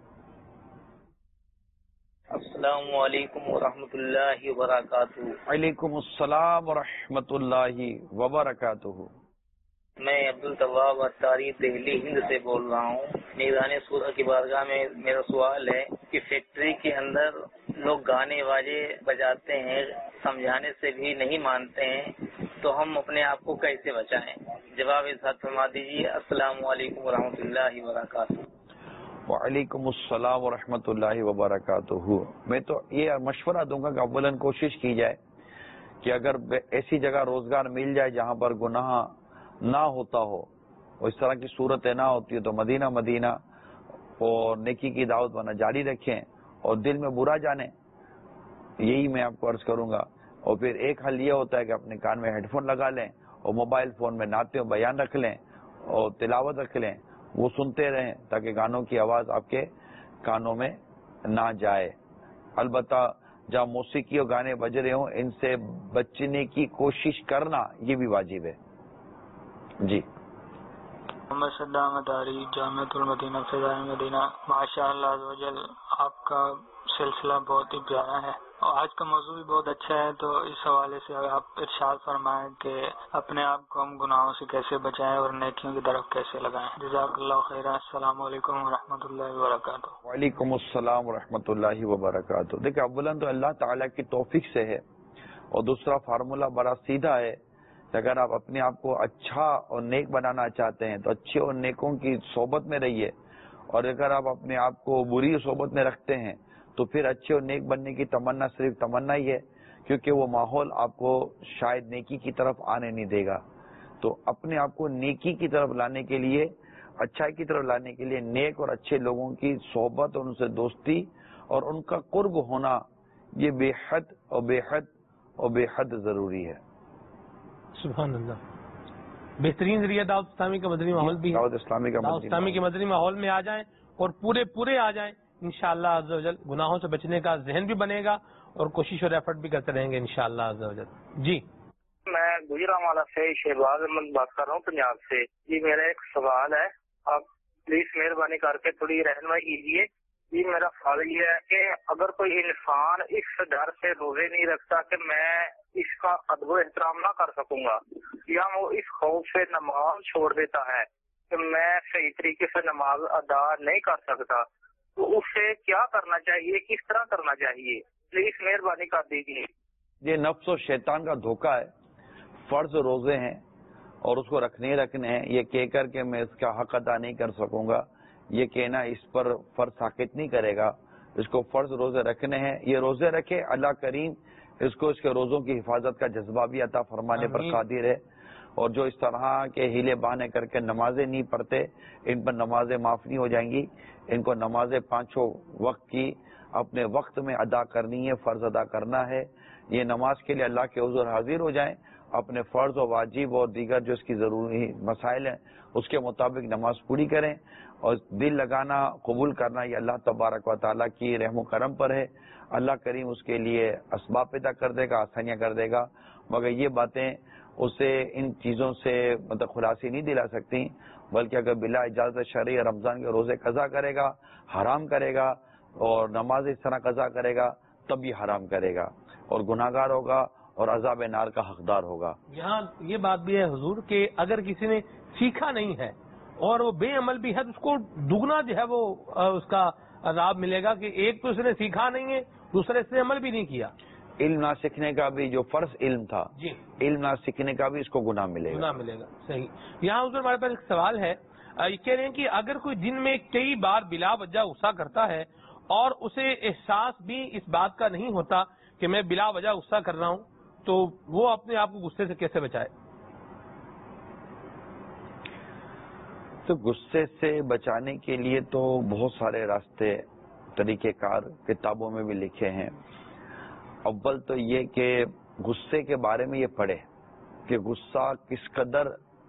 السلام علیکم ورحمۃ اللہ وبرکاتہ۔ وعلیکم السلام ورحمۃ اللہ وبرکاتہ۔ میں عبدالطواب اتاری دہلی ہند سے بول رہا ہوں۔ نگران سورہ کی بارگاہ میں میرا سوال ہے کہ فیکٹری کے اندر لوگ گانے واجے بجاتے ہیں، سمجھانے سے بھی نہیں مانتے ہیں، تو ہم اپنے آپ کو کیسے بچائیں؟ جواب ارشاد فرما دیجیے۔ السلام علیکم ورحمۃ اللہ وبرکاتہ۔ وعلیکم السلام ورحمۃ اللہ وبرکاتہ۔ میں تو یہ مشورہ دوں گا کہ اولاً کوشش کی جائے کہ اگر ایسی جگہ روزگار مل جائے جہاں پر گناہ نہ ہوتا ہو، اور اس طرح کی صورتیں نہ ہوتی ہے، تو مدینہ مدینہ اور نیکی کی دعوت بنا جاری رکھیں اور دل میں برا جانیں، یہی میں آپ کو عرض کروں گا۔ اور پھر ایک حل یہ ہوتا ہے کہ اپنے کان میں ہیڈ فون لگا لیں اور موبائل فون میں نعتیں و بیان رکھ لیں اور تلاوت رکھ لیں، وہ سنتے رہیں تاکہ گانوں کی آواز آپ کے کانوں میں نہ جائے۔ البتہ جہاں موسیقی اور گانے بج رہے ہوں ان سے بچنے کی کوشش کرنا یہ بھی واجب ہے۔ جی۔ محمد صدام اداری، جامعۃ المدینہ فضائے مدینہ۔ ماشاء اللہ عز و جل، آپ کا سلسلہ بہت ہی پیارا ہے اور آج کا موضوع بھی بہت اچھا ہے، تو اس حوالے سے آپ ارشاد فرمائیں کہ اپنے آپ کو ہم گناہوں سے کیسے بچائیں اور نیکیوں کی طرف کیسے لگائیں۔ جزاک اللہ خیر۔ السلام علیکم ورحمۃ اللہ وبرکاتہ۔ وعلیکم السلام ورحمۃ اللہ وبرکاتہ۔ دیکھیں، اولاً تو اللہ تعالیٰ کی توفیق سے ہے، اور دوسرا فارمولہ بڑا سیدھا ہے کہ اگر آپ اپنے آپ کو اچھا اور نیک بنانا چاہتے ہیں تو اچھے اور نیکوں کی صحبت میں رہیے، اور اگر آپ اپنے آپ کو بری صحبت میں رکھتے ہیں تو پھر اچھے اور نیک بننے کی تمنا صرف تمنا ہی ہے، کیونکہ وہ ماحول آپ کو شاید نیکی کی طرف آنے نہیں دے گا۔ تو اپنے آپ کو نیکی کی طرف لانے کے لیے، اچھائی کی طرف لانے کے لیے نیک اور اچھے لوگوں کی صحبت اور ان سے دوستی اور ان کا قرب ہونا، یہ بے حد اور بے حد اور بے حد ضروری ہے۔ سبحان اللہ۔ بہترین ذریعہ دعوت اسلامی کا مدنی ماحول بھی ہے۔ دعوت اسلامی کا دعوت اسلامی کے مدنی ماحول میں آ جائیں اور پورے پورے آ جائیں، انشاءاللہ عز و جل گناہوں سے بچنے کا ذہن بھی بنے گا اور کوشش اور ایفرٹ بھی کرتے رہیں گے انشاءاللہ عز و جل۔ جی۔ میں گجرانوالہ سے شہباز احمد بات کر رہا ہوں، پنجاب سے۔ جی میرا ایک سوال ہے، آپ پلیز مہربانی کر کے تھوڑی رہنمائی کیجیے۔ جی میرا سوال یہ ہے کہ اگر کوئی انسان اس ڈر سے روزے نہیں رکھتا کہ میں اس کا ادب و احترام نہ کر سکوں گا، یا وہ اس خوف سے نماز چھوڑ دیتا ہے کہ میں صحیح طریقے سے نماز ادا نہیں کر سکتا، تو اس سے کیا کرنا چاہیے، کس طرح کرنا چاہیے؟ پلیز مہربانی کر دیجیے۔ یہ نفس و شیطان کا دھوکہ ہے۔ فرض روزے ہیں اور اس کو رکھنے رکھنے ہیں، یہ کہہ کر کہ میں اس کا حق ادا نہیں کر سکوں گا، یہ کہنا اس پر فرض ساقط نہیں کرے گا۔ اس کو فرض روزے رکھنے ہیں، یہ روزے رکھے، اللہ کریم اس کو اس کے روزوں کی حفاظت کا جذبہ بھی عطا فرمانے پر قادر ہے۔ اور جو اس طرح کے ہیلے بہانے کر کے نمازیں نہیں پڑھتے ان پر نمازیں معاف نہیں ہو جائیں گی. ان کو نمازیں پانچوں وقت کی اپنے وقت میں ادا کرنی ہے, فرض ادا کرنا ہے. یہ نماز کے لیے اللہ کے حضور حاضر ہو جائیں, اپنے فرض و واجب اور دیگر جو اس کی ضروری مسائل ہیں اس کے مطابق نماز پوری کریں. اور دل لگانا قبول کرنا یہ اللہ تبارک و تعالیٰ کی رحم و کرم پر ہے. اللہ کریم اس کے لیے اسباب پیدا کر دے گا, آسانیاں کر دے گا, مگر یہ باتیں اسے ان چیزوں سے مطلب خلاصی نہیں دلا سکتی. بلکہ اگر بلا اجازت شرعی رمضان کے روزے قضا کرے گا, حرام کرے گا, اور نماز اس طرح قضا کرے گا تب یہ حرام کرے گا اور گناہگار ہوگا اور عذاب نار کا حقدار ہوگا. یہاں یہ بات بھی ہے حضور کہ اگر کسی نے سیکھا نہیں ہے اور وہ بے عمل بھی ہے تو اس کو دگنا جو ہے وہ اس کا عذاب ملے گا کہ ایک تو اس نے سیکھا نہیں ہے, دوسرے سے عمل بھی نہیں کیا. علم نہ سیکھنے کا بھی جو فرض علم تھا, جی علم نہ سیکھنے کا بھی اس کو گناہ ملے گا. گناہ ملے گا. صحیح. یہاں حضور ہمارے پاس ایک سوال ہے, یہ کہہ رہے ہیں کہ اگر کوئی دن میں کئی بار بلا وجہ غصہ کرتا ہے اور اسے احساس بھی اس بات کا نہیں ہوتا کہ میں بلا وجہ غصہ کر رہا ہوں, تو وہ اپنے آپ کو غصے سے کیسے بچائے؟ تو غصے سے بچانے کے لیے تو بہت سارے راستے طریقہ کار کتابوں میں بھی لکھے ہیں. اول تو یہ کہ غصے کے بارے میں یہ پڑھے کہ غصہ کس قدر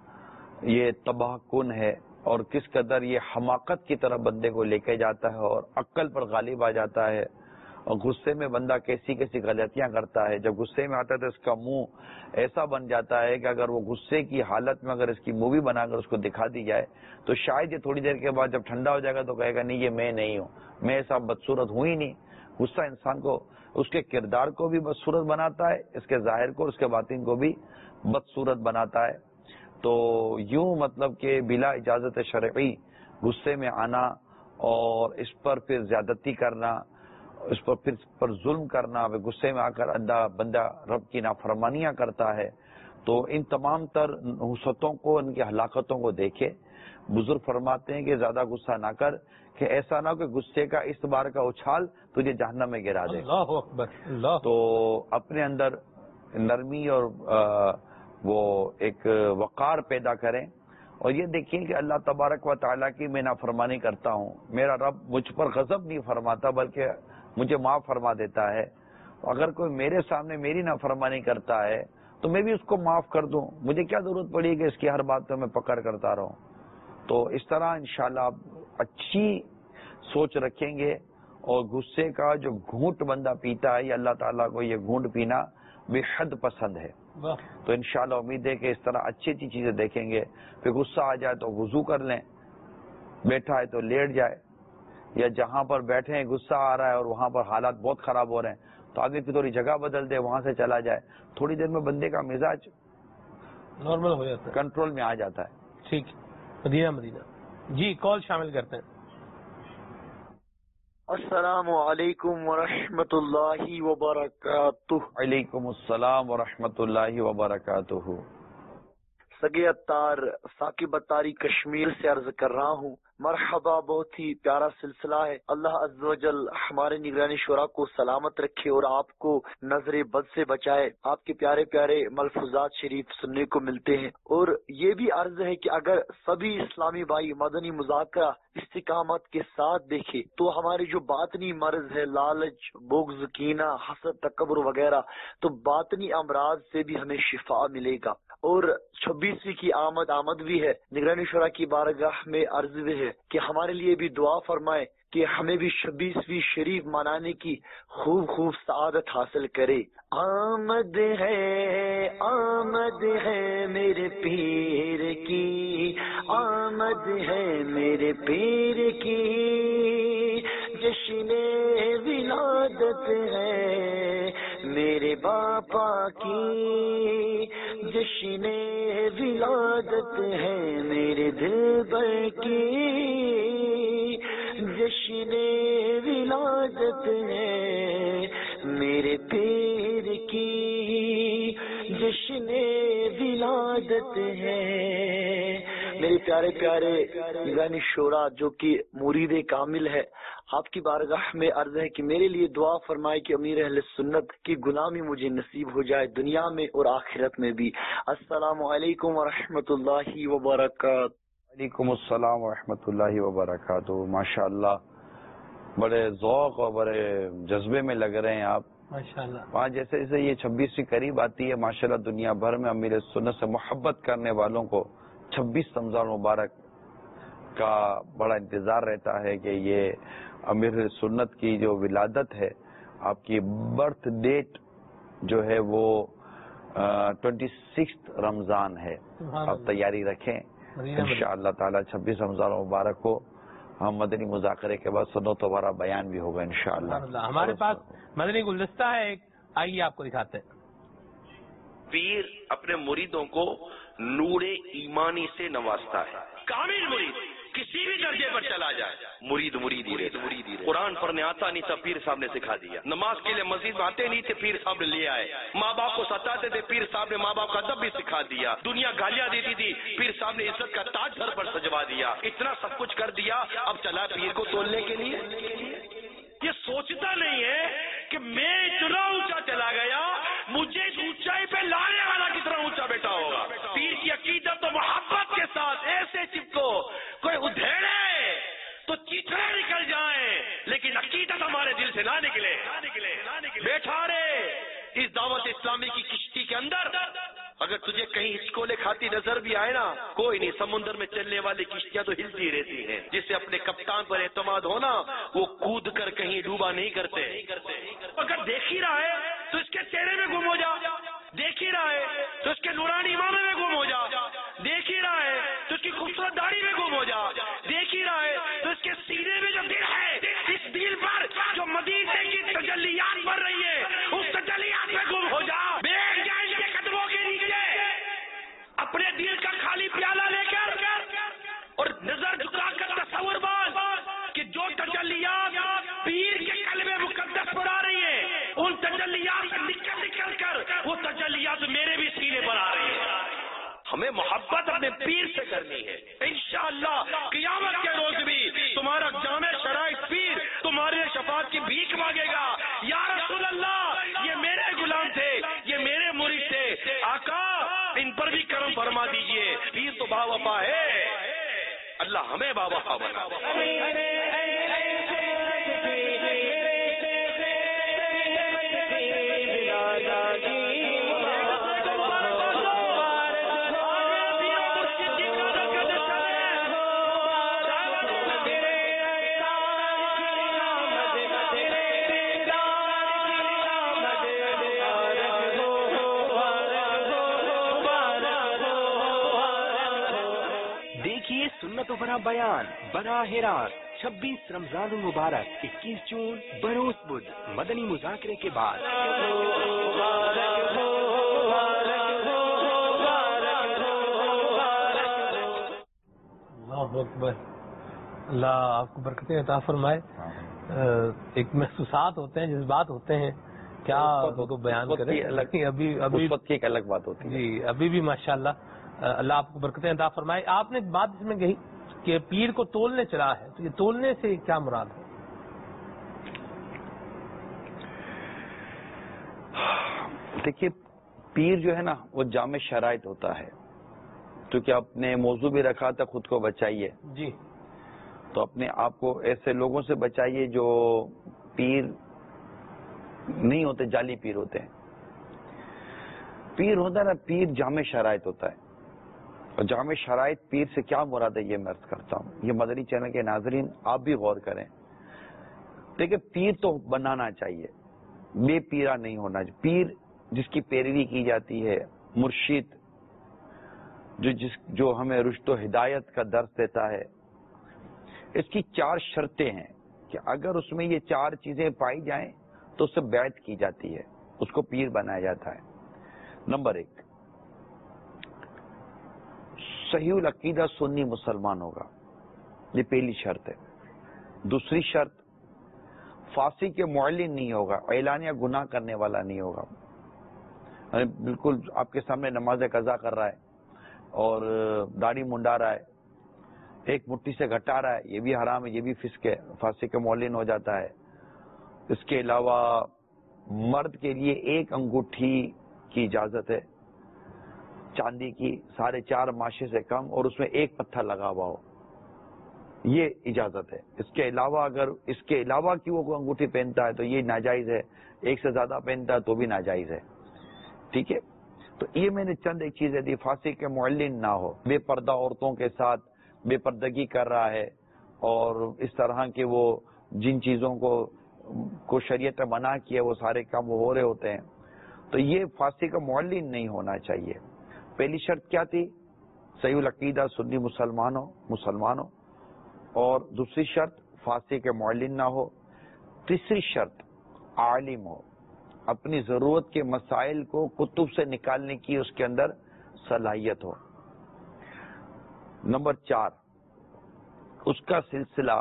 یہ تباہ کن ہے اور کس قدر یہ حماقت کی طرف بندے کو لے کے جاتا ہے اور عقل پر غالب آ جاتا ہے. اور غصے میں بندہ کیسی کیسی غلطیاں کرتا ہے. جب غصے میں آتا ہے تو اس کا منہ ایسا بن جاتا ہے کہ اگر وہ غصے کی حالت میں اگر اس کی مووی بنا کر اس کو دکھا دی جائے تو شاید یہ تھوڑی دیر کے بعد جب ٹھنڈا ہو جائے گا تو کہے گا نہیں یہ میں نہیں ہوں, میں ایسا بدصورت ہوں ہی نہیں. غصہ انسان کو اس کے کردار کو بھی بدصورت بناتا ہے, اس کے ظاہر کو اس کے باطن کو بھی بدصورت بناتا ہے. تو یوں مطلب کہ بلا اجازت شرعی غصے میں آنا اور اس پر پھر زیادتی کرنا, اس پر پھر پر ظلم کرنا, غصے میں آ کر بندہ رب کی نافرمانیاں کرتا ہے. تو ان تمام تر نحوستوں کو, ان کی ہلاکتوں کو دیکھے. بزرگ فرماتے ہیں کہ زیادہ غصہ نہ کر, کہ ایسا نہ ہو کہ غصے کا اس بار کا اچھال تجھے جہنم میں گرا دے. اللہ اکبر. اللہ. تو اپنے اندر نرمی اور وہ ایک وقار پیدا کریں اور یہ دیکھیں کہ اللہ تبارک و تعالیٰ کی میں نافرمانی کرتا ہوں, میرا رب مجھ پر غضب نہیں فرماتا بلکہ مجھے معاف فرما دیتا ہے. اگر کوئی میرے سامنے میری نافرمانی کرتا ہے تو میں بھی اس کو معاف کر دوں, مجھے کیا ضرورت پڑی کہ اس کی ہر بات پہ میں پکڑ کرتا رہوں. تو اس طرح انشاءاللہ آپ اچھی سوچ رکھیں گے. اور غصے کا جو گھونٹ بندہ پیتا ہے, یہ اللہ تعالیٰ کو یہ گھونٹ پینا بے حد پسند ہے. تو انشاءاللہ امید ہے کہ اس طرح اچھی اچھی چیزیں دیکھیں گے. پھر غصہ آ جائے تو وضو کر لیں, بیٹھا ہے تو لیٹ جائے, یا جہاں پر بیٹھے ہیں غصہ آ رہا ہے اور وہاں پر حالات بہت خراب ہو رہے ہیں تو آگے کی تھوڑی جگہ بدل دے, وہاں سے چلا جائے. تھوڑی دیر میں بندے کا مزاج نارمل ہو جاتا ہے, کنٹرول میں آ جاتا ہے. ٹھیک. مدینہ مدینہ جی کال شامل کرتے ہیں. السلام علیکم ورحمۃ اللہ وبرکاتہ. وعلیکم السلام ورحمۃ اللہ وبرکاتہ. سگے اتار ثاقب اتاری کشمیر سے عرض کر رہا ہوں. مرحبا, بہت ہی پیارا سلسلہ ہے. اللہ عز و جل ہمارے نگرانی شورا کو سلامت رکھے اور آپ کو نظر بد سے بچائے. آپ کے پیارے پیارے ملفوظات شریف سننے کو ملتے ہیں. اور یہ بھی عرض ہے کہ اگر سبھی اسلامی بھائی مدنی مذاکرہ استقامت کے ساتھ دیکھے تو ہماری جو باطنی مرض ہے, لالچ, بغض, کینہ, حسد, تکبر وغیرہ, تو باطنی امراض سے بھی ہمیں شفا ملے گا. اور چھبیسویں کی آمد آمد بھی ہے. نگرانی شورا کی بارگاہ میں عرض بھی ہے کہ ہمارے لیے بھی دعا فرمائے کہ ہمیں بھی چھبیسویں شریف منانے کی خوب خوب سعادت حاصل کرے. آمد ہے آمد ہے میرے پیر کی, آمد ہے میرے پیر کی, جشن ولادت ہے میرے باپا کی, جشن ولادت ہے میرے دل بر کی, جشن ولادت ہے میرے پیر کی, جشن ولادت ہے. میرے پیارے پیارے نگرانی شورا جو کہ مرید کامل ہے, آپ کی بارگاہ میں عرض ہے کہ میرے لیے دعا فرمائے کہ امیر اہل سنت کی غلامی مجھے نصیب ہو جائے دنیا میں اور آخرت میں بھی۔ السلام علیکم ورحمۃ اللہ وبرکاتہ۔ وعلیکم السلام ورحمۃ اللہ وبرکاتہ۔ ماشاء اللہ، بڑے ذوق اور بڑے جذبے میں لگ رہے ہیں آپ ماشاءاللہ۔ وہاں جیسے جیسے یہ چھبیسویں قریب آتی ہے ماشاءاللہ دنیا بھر میں امیر سنت سے محبت کرنے والوں کو چھبیس رمضان مبارک کا بڑا انتظار رہتا ہے کہ یہ امیر سنت کی جو ولادت ہے، آپ کی برتھ ڈیٹ جو ہے وہ ٹوینٹی سکس رمضان ہے۔ آپ تیاری رکھیں انشاءاللہ تعالی چھبیس رمضان مبارک کو ہم مدنی مذاکرے کے بعد سنت و بارہ بیان بھی ہوگا انشاءاللہ۔ ہمارے پاس مدنی گلدستہ ہے ایک، آئیے آپ کو دکھاتے ہیں۔ پیر اپنے مریدوں کو نور ایمانی سے نوازتا ہے۔ کامل مرید کسی بھی درجے پر چلا جائے، مرید مرید ہی رہتا ہے۔ قرآن پڑھنے آتا نہیں تھا، پیر صاحب نے سکھا دیا۔ نماز کے لیے مسجد میں آتے نہیں تھے، پیر صاحب نے لے آئے۔ ماں باپ کو ستاتے تھے، پیر صاحب نے ماں باپ کا ادب بھی سکھا دیا۔ دنیا گالیاں دیتی تھی، پیر صاحب نے عزت کا تاج گھر پر سجوا دیا۔ اتنا سب کچھ کر دیا، اب چلا پیر کو تولنے کے لیے۔ یہ سوچتا نہیں ہے کہ میں اتنا اونچا چلا گیا، مجھے اس اونچائی پہ لانے والا کتنا اونچا بیٹا ہوگا۔ پیر کی عقیدت و محبت کے ساتھ ایسے چپکو، کوئی ادھیڑے تو چیچڑے نکل جائیں، لیکن عقیدت ہمارے دل سے نہ نکلے۔ بیٹھا رہے اس دعوت اسلامی کی کشتی کے اندر، اگر تجھے کہیں ہچکولے کھاتی نظر بھی آئے نا، کوئی نہیں، سمندر میں چلنے والی کشتیاں تو ہلتی رہتی ہیں۔ جسے اپنے کپتان پر اعتماد ہونا، وہ کود کر کہیں ڈوبا نہیں کرتے۔ اگر دیکھ ہی رہا ہے تو اس کے چہرے میں گم ہو جا، دیکھ ہی رہا ہے تو اس کے نورانی امامے میں گم ہو جا، دیکھ ہی رہا ہے تو اس کی خوبصورت داڑھی میں گم ہو جا، دیکھ ہی رہا ہے تو اس کے سینے میں جو دل ہے، اس دل پر جو مدینے کی تجلیات بڑھ رہی ہے، اس تجلیات میں گم ہو جا۔ بیٹھ جا ان کے قدموں کے نیچے، اپنے دل کا خالی پیالہ لے کر اور نظر جھکا کر تصور باز کہ جو تجلیات پیر کے قلب مقدس پر آ رہی ہیں، ان تجلیات سے نکل نکل کر وہ تجلیات میرے بھی سینے پر آ رہی ہیں۔ ہمیں محبت اپنے پیر سے کرنی ہے۔ انشاءاللہ قیامت کے روز بھی تمہارا جامع شرائط پیر تمہارے شفاعت کی بھیک مانگے گا، یا رسول اللہ یہ میرے غلام تھے، یہ میرے مرید تھے، آقا ان پر بھی کرم فرما دیجئے۔ پیر تو با وفا ہے، اللہ ہمیں با وفا بنا۔ سنت و برا بیان براہ راست چھبیس رمضان المبارک اکیس جون بروز بدھ مدنی مذاکرے کے بعد۔ اللہ اکبر، اللہ آپ کو برکتیں عطا فرمائے۔ ایک محسوسات ہوتے ہیں، جذبات ہوتے ہیں، کیا کو بیان کریں۔ ابھی ابھی کی ایک الگ بات ہوتی ہے جی، ابھی بھی ماشاءاللہ اللہ آپ کو برکتیں عطا فرمائے۔ آپ نے بات اس میں کہی کہ پیر کو تولنے چلا ہے، تو یہ تولنے سے کیا مراد ہے؟ دیکھیے، پیر جو ہے نا وہ جامع شرائط ہوتا ہے، کیونکہ آپ نے موضوع بھی رکھا تھا خود کو بچائیے جی، تو اپنے آپ کو ایسے لوگوں سے بچائیے جو پیر نہیں ہوتے، جعلی پیر ہوتے ہیں۔ پیر ہوتا ہے نا، پیر جامع شرائط ہوتا ہے، اور جامع شرائط پیر سے کیا مراد ہے یہ میں عرض کرتا ہوں۔ یہ مدنی چینل کے ناظرین آپ بھی غور کریں۔ دیکھیں، پیر تو بنانا چاہیے، بے پیرا نہیں ہونا چاہیے۔ پیر جس کی پیروی کی جاتی ہے، مرشد جو جس جو ہمیں رشد و ہدایت کا درس دیتا ہے، اس کی چار شرطیں ہیں کہ اگر اس میں یہ چار چیزیں پائی جائیں تو اس سے بیعت کی جاتی ہے، اس کو پیر بنایا جاتا ہے۔ نمبر ایک، صحیح العقیدہ سنی مسلمان ہوگا، یہ پہلی شرط ہے۔ دوسری شرط، فاسی کے معلن نہیں ہوگا، اعلانیہ گناہ کرنے والا نہیں ہوگا، بالکل آپ کے سامنے نماز قضا کر رہا ہے اور داڑھی منڈا رہا ہے ایک مٹھی سے گھٹا رہا ہے یہ بھی حرام ہے، یہ بھی فسق ہے، پھانسی کا معلن ہو جاتا ہے۔ اس کے علاوہ مرد کے لیے ایک انگوٹھی کی اجازت ہے چاندی کی، ساڑھے چار ماشے سے کم، اور اس میں ایک پتھر لگا ہوا ہو، یہ اجازت ہے۔ اس کے علاوہ اگر اس کے علاوہ کی وہ کوئی انگوٹھی پہنتا ہے تو یہ ناجائز ہے، ایک سے زیادہ پہنتا ہے تو بھی ناجائز ہے، ٹھیک ہے۔ تو یہ میں نے چند ایک چیزیں دی، پھانسی کے معلن نہ ہو، بے پردہ عورتوں کے ساتھ بے پردگی کر رہا ہے، اور اس طرح کے وہ جن چیزوں کو کو شریعت نے منع کیا وہ سارے کام وہ ہو رہے ہوتے ہیں، تو یہ پھانسی کا معلن نہیں ہونا چاہیے۔ پہلی شرط کیا تھی؟ صحیح العقیدہ سنی مسلمان ہو مسلمان ہو اور دوسری شرط پھانسی کے معلن نہ ہو، تیسری شرط عالم ہو، اپنی ضرورت کے مسائل کو کتب سے نکالنے کی اس کے اندر صلاحیت ہو۔ نمبر چار، اس کا سلسلہ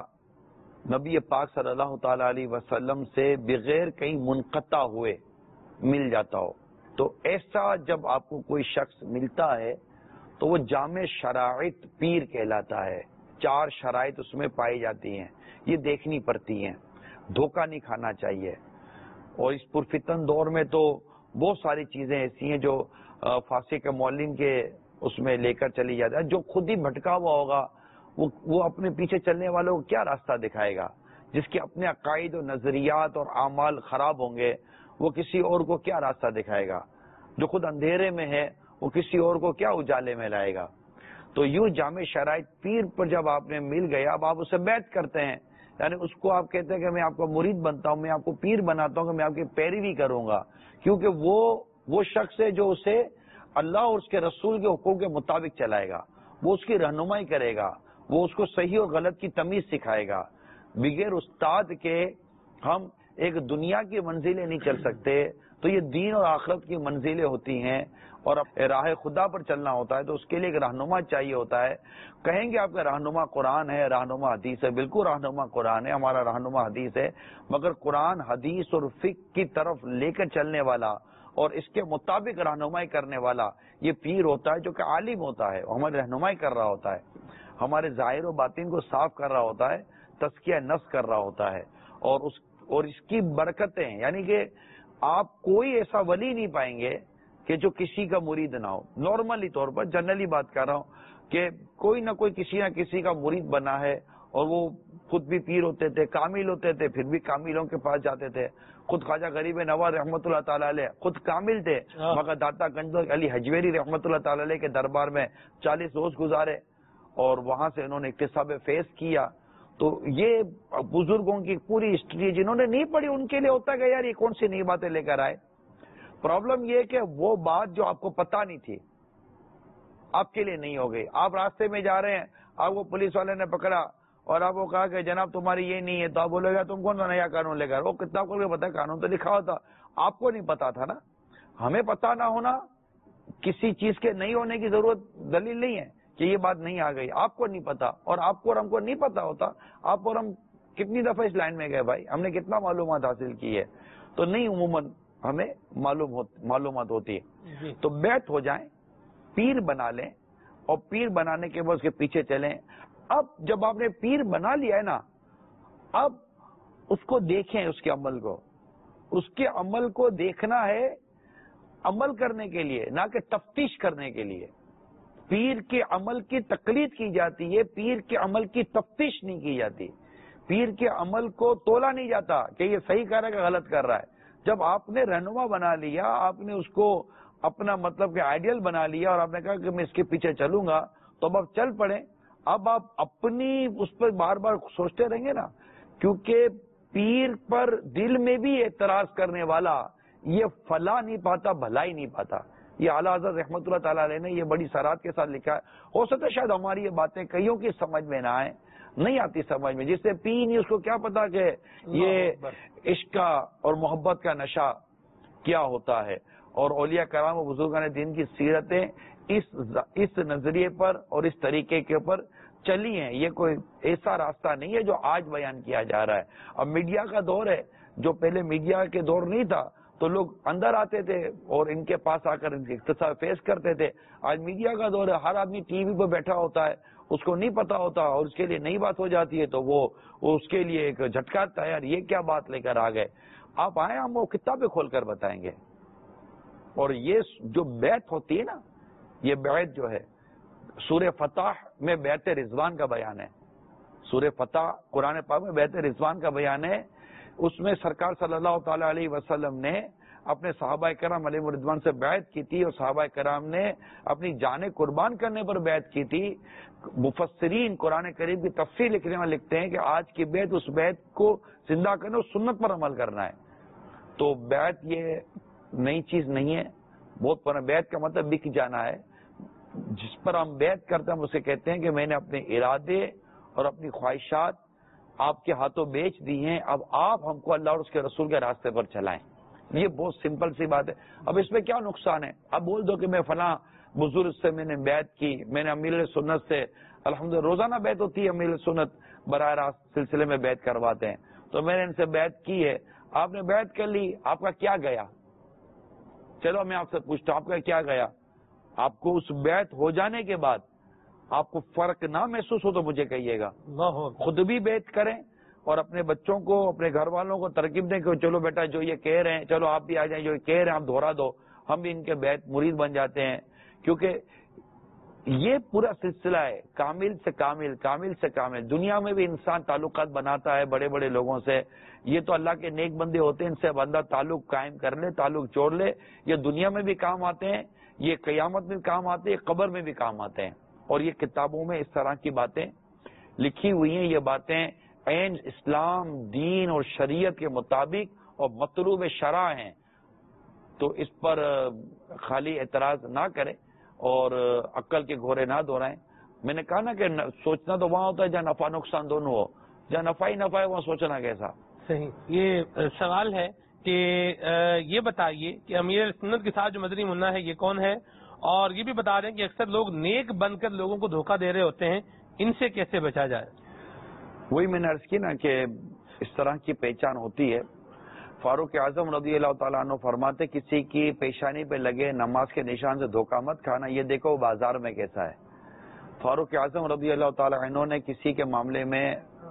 نبی پاک صلی اللہ تعالی علیہ وسلم سے بغیر کہیں منقطع ہوئے مل جاتا ہو۔ تو ایسا جب آپ کو کوئی شخص ملتا ہے تو وہ جامع شرائط پیر کہلاتا ہے، چار شرائط اس میں پائی جاتی ہیں، یہ دیکھنی پڑتی ہیں، دھوکہ نہیں کھانا چاہیے۔ اور اس پرفتن دور میں تو بہت ساری چیزیں ایسی ہیں جو پھانسی کے معلن کے اس میں لے کر چلی جاتی ہے۔ جو خود ہی بھٹکا ہوا ہوگا وہ وہ اپنے پیچھے چلنے والوں کو کیا راستہ دکھائے گا؟ جس کے اپنے عقائد و نظریات اور اعمال خراب ہوں گے وہ کسی اور کو کیا راستہ دکھائے گا؟ جو خود اندھیرے میں ہے وہ کسی اور کو کیا اجالے میں لائے گا؟ تو یوں جامع شرائط پیر پر جب آپ نے مل گیا، اب آپ اسے بیعت کرتے ہیں، یعنی اس کو آپ کہتے ہیں کہ میں آپ کا مرید بنتا ہوں، میں آپ کو پیر بناتا ہوں کہ میں آپ کی پیروی کروں گا، کیونکہ وہ وہ شخص ہے جو اسے اللہ اور اس کے رسول کے حقوق کے مطابق چلائے گا، وہ اس کی رہنمائی کرے گا، وہ اس کو صحیح اور غلط کی تمیز سکھائے گا۔ بغیر استاد کے ہم ایک دنیا کی منزلیں نہیں چل سکتے، تو یہ دین اور آخرت کی منزلیں ہوتی ہیں، اور راہ خدا پر چلنا ہوتا ہے تو اس کے لیے ایک رہنما چاہیے ہوتا ہے۔ کہیں گے آپ کا رہنما قرآن ہے، رہنما حدیث ہے، بالکل رہنما قرآن ہے، ہمارا رہنما حدیث ہے، مگر قرآن حدیث اور فقہ کی طرف لے کر چلنے والا اور اس کے مطابق رہنمائی کرنے والا یہ پیر ہوتا ہے، جو کہ عالم ہوتا ہے، ہماری رہنمائی کر رہا ہوتا ہے، ہمارے ظاہر و باطن کو صاف کر رہا ہوتا ہے، تزکیہ نفس کر رہا ہوتا ہے، اور اس اور اس کی برکتیں، یعنی کہ آپ کوئی ایسا ولی نہیں پائیں گے کہ جو کسی کا مرید نہ ہو۔ نارملی طور پر جنرلی بات کر رہا ہوں کہ کوئی نہ کوئی کسی نہ کسی کا مرید بنا ہے، اور وہ خود بھی پیر ہوتے تھے، کامل ہوتے تھے، پھر بھی کاملوں کے پاس جاتے تھے۔ خود خواجہ غریب نواز رحمۃ اللہ تعالی علیہ خود کامل تھے، مگر داتا گنج علی حجویری رحمۃ اللہ تعالی علیہ کے دربار میں چالیس روز گزارے اور وہاں سے انہوں نے اکتساب فیض کیا۔ تو یہ بزرگوں کی پوری ہسٹری ہے، جنہوں نے نہیں پڑھی ان کے لیے ہوتا ہے کہ یار یہ کون سی نئی باتیں لے کر آئے۔ پرابلم یہ کہ وہ بات جو آپ کو پتہ نہیں تھی آپ کے لیے نہیں ہو گئی۔ آپ راستے میں جا رہے ہیں، آپ کو پولیس والے نے پکڑا اور آپ کو کہا کہ جناب تمہاری یہ نہیں ہے، تو آپ بولے گا تم کون سا نیا قانون لے کر؟ وہ کتاب کھول کے پتا ہے قانون تو لکھا ہوتا، آپ کو نہیں پتا تھا نا۔ ہمیں پتا نہ ہونا کسی چیز کے نہیں ہونے کی ضرورت دلیل نہیں ہے کہ یہ بات نہیں آ گئی، آپ کو نہیں پتا، اور آپ کو اور ہم کو نہیں پتا ہوتا، آپ اور ہم کتنی دفعہ اس لائن میں گئے بھائی، ہم نے کتنا معلومات حاصل کی ہے، تو نہیں عموماً ہمیں معلوم ہو معلومات ہوتی ہے۔ تو بیعت ہو جائیں، پیر بنا لیں، اور پیر بنانے کے بعد اس کے پیچھے چلیں۔ اب جب آپ نے پیر بنا لیا ہے نا، اب اس کو دیکھیں، اس کے عمل کو اس کے عمل کو دیکھنا ہے عمل کرنے کے لیے، نہ کہ تفتیش کرنے کے لیے۔ پیر کے عمل کی تقلید کی جاتی ہے، پیر کے عمل کی تفتیش نہیں کی جاتی۔ پیر کے عمل کو تولا نہیں جاتا کہ یہ صحیح کر رہا ہے کہ غلط کر رہا ہے۔ جب آپ نے رہنما بنا لیا، آپ نے اس کو اپنا مطلب کہ آئیڈیل بنا لیا، اور آپ نے کہا کہ میں اس کے پیچھے چلوں گا، تو اب آپ چل پڑیں۔ اب آپ اپنی اس پر بار بار سوچتے رہیں گے نا، کیونکہ پیر پر دل میں بھی اعتراض کرنے والا یہ فلاح نہیں پاتا، بھلائی نہیں پاتا۔ یہ اعلیٰ حضرت رحمۃ اللہ تعالی علیہ نے یہ بڑی سرات کے ساتھ لکھا ہے۔ ہو سکتا ہے شاید ہماری یہ باتیں کئیوں کی سمجھ میں نہ آئیں، نہیں آتی سمجھ میں، جس سے پی نہیں اس کو کیا پتا کہ یہ عشق کا اور محبت کا نشہ کیا ہوتا ہے۔ اور اولیاء کرام و بزرگان دین کی سیرتیں اس اس نظریے پر اور اس طریقے کے اوپر چلی ہیں۔ یہ کوئی ایسا راستہ نہیں ہے جو آج بیان کیا جا رہا ہے۔ اب میڈیا کا دور ہے، جو پہلے میڈیا کے دور نہیں تھا تو لوگ اندر آتے تھے اور ان کے پاس آ کر ان کے اختصار فیس کرتے تھے۔ آج میڈیا کا دور ہے، ہر آدمی ٹی وی پہ بیٹھا ہوتا ہے اس کو نہیں پتا ہوتا اور اس کے لیے نئی بات ہو جاتی ہے تو وہ اس کے لیے ایک جھٹکا تیار، یہ کیا بات لے کر آ گئے. آپ آئے ہم وہ کتابیں کھول کر بتائیں گے. اور یہ جو بیعت ہوتی ہے نا، یہ بیعت جو ہے سورہ فتح میں بیعت رضوان کا بیان ہے. سورہ فتح قرآن پاک میں بیعت رضوان کا بیان ہے. اس میں سرکار صلی اللہ تعالی علیہ وسلم نے اپنے صحابہ کرام علیہ رضوان سے بیعت کی تھی اور صحابہ کرام نے اپنی جانیں قربان کرنے پر بیعت کی تھی. مفسرین قرآن کریم کی تفسیر لکھنے میں لکھتے ہیں کہ آج کی بیعت اس بیعت کو زندہ کرنا اور سنت پر عمل کرنا ہے. تو بیعت یہ نئی چیز نہیں ہے. بہت پرانا بیعت کا مطلب بک جانا ہے. جس پر ہم بیعت کرتے ہیں ہم اسے کہتے ہیں کہ میں نے اپنے ارادے اور اپنی خواہشات آپ کے ہاتھوں بیچ دی ہیں، اب آپ ہم کو اللہ اور اس کے رسول کے راستے پر چلائیں. یہ بہت سمپل سی بات ہے. اب اس میں کیا نقصان ہے؟ اب بول دو کہ میں فلاں بزرگ سے میں نے بیعت کی، میں نے امیر سنت سے، الحمدللہ روزانہ بیعت ہوتی ہے، امیر سنت براہ راست سلسلے میں بیعت کرواتے ہیں، تو میں نے ان سے بیعت کی ہے. آپ نے بیعت کر لی، آپ کا کیا گیا؟ چلو میں آپ سے پوچھتا ہوں آپ کا کیا گیا؟ آپ کو اس بیعت ہو جانے کے بعد آپ کو فرق نہ محسوس ہو تو مجھے کہیے گا. خود بھی بیعت کریں اور اپنے بچوں کو، اپنے گھر والوں کو ترغیب دیں کہ چلو بیٹا جو یہ کہہ رہے ہیں چلو آپ بھی آ جائیں، جو یہ کہہ رہے ہیں آپ دہرا دو، ہم بھی ان کے بیعت مرید بن جاتے ہیں. کیونکہ یہ پورا سلسلہ ہے کامل سے کامل، کامل سے کامل. دنیا میں بھی انسان تعلقات بناتا ہے بڑے بڑے لوگوں سے، یہ تو اللہ کے نیک بندے ہوتے ہیں، ان سے بندہ تعلق قائم کر لے، تعلق جوڑ لے. یہ دنیا میں بھی کام آتے ہیں، یہ قیامت میں بھی کام آتے ہیں، قبر میں بھی کام آتے ہیں. اور یہ کتابوں میں اس طرح کی باتیں لکھی ہوئی ہیں. یہ باتیں عین اسلام دین اور شریعت کے مطابق اور مطلوب شرع ہیں. تو اس پر خالی اعتراض نہ کریں اور عقل کے گھوڑے نہ دہرائیں. میں نے کہا نا کہ سوچنا تو وہاں ہوتا ہے جہاں نفع نقصان دونوں ہو، جہاں نفع ہی نفع ہے وہاں سوچنا کیسا. صحیح. یہ سوال ہے کہ یہ بتائیے کہ امیر سنت کے ساتھ جو مدنی منا ہے یہ کون ہے، اور یہ بھی بتا رہے ہیں کہ اکثر لوگ نیک بن کر لوگوں کو دھوکہ دے رہے ہوتے ہیں، ان سے کیسے بچا جائے؟ وہی میں نے عرض کی نا کہ اس طرح کی پہچان ہوتی ہے. فاروق اعظم رضی اللہ تعالیٰ عنہ فرماتے کسی کی پیشانی پہ لگے نماز کے نشان سے دھوکہ مت کھانا، یہ دیکھو بازار میں کیسا ہے. فاروق اعظم رضی اللہ تعالیٰ عنہ نے کسی کے معاملے میں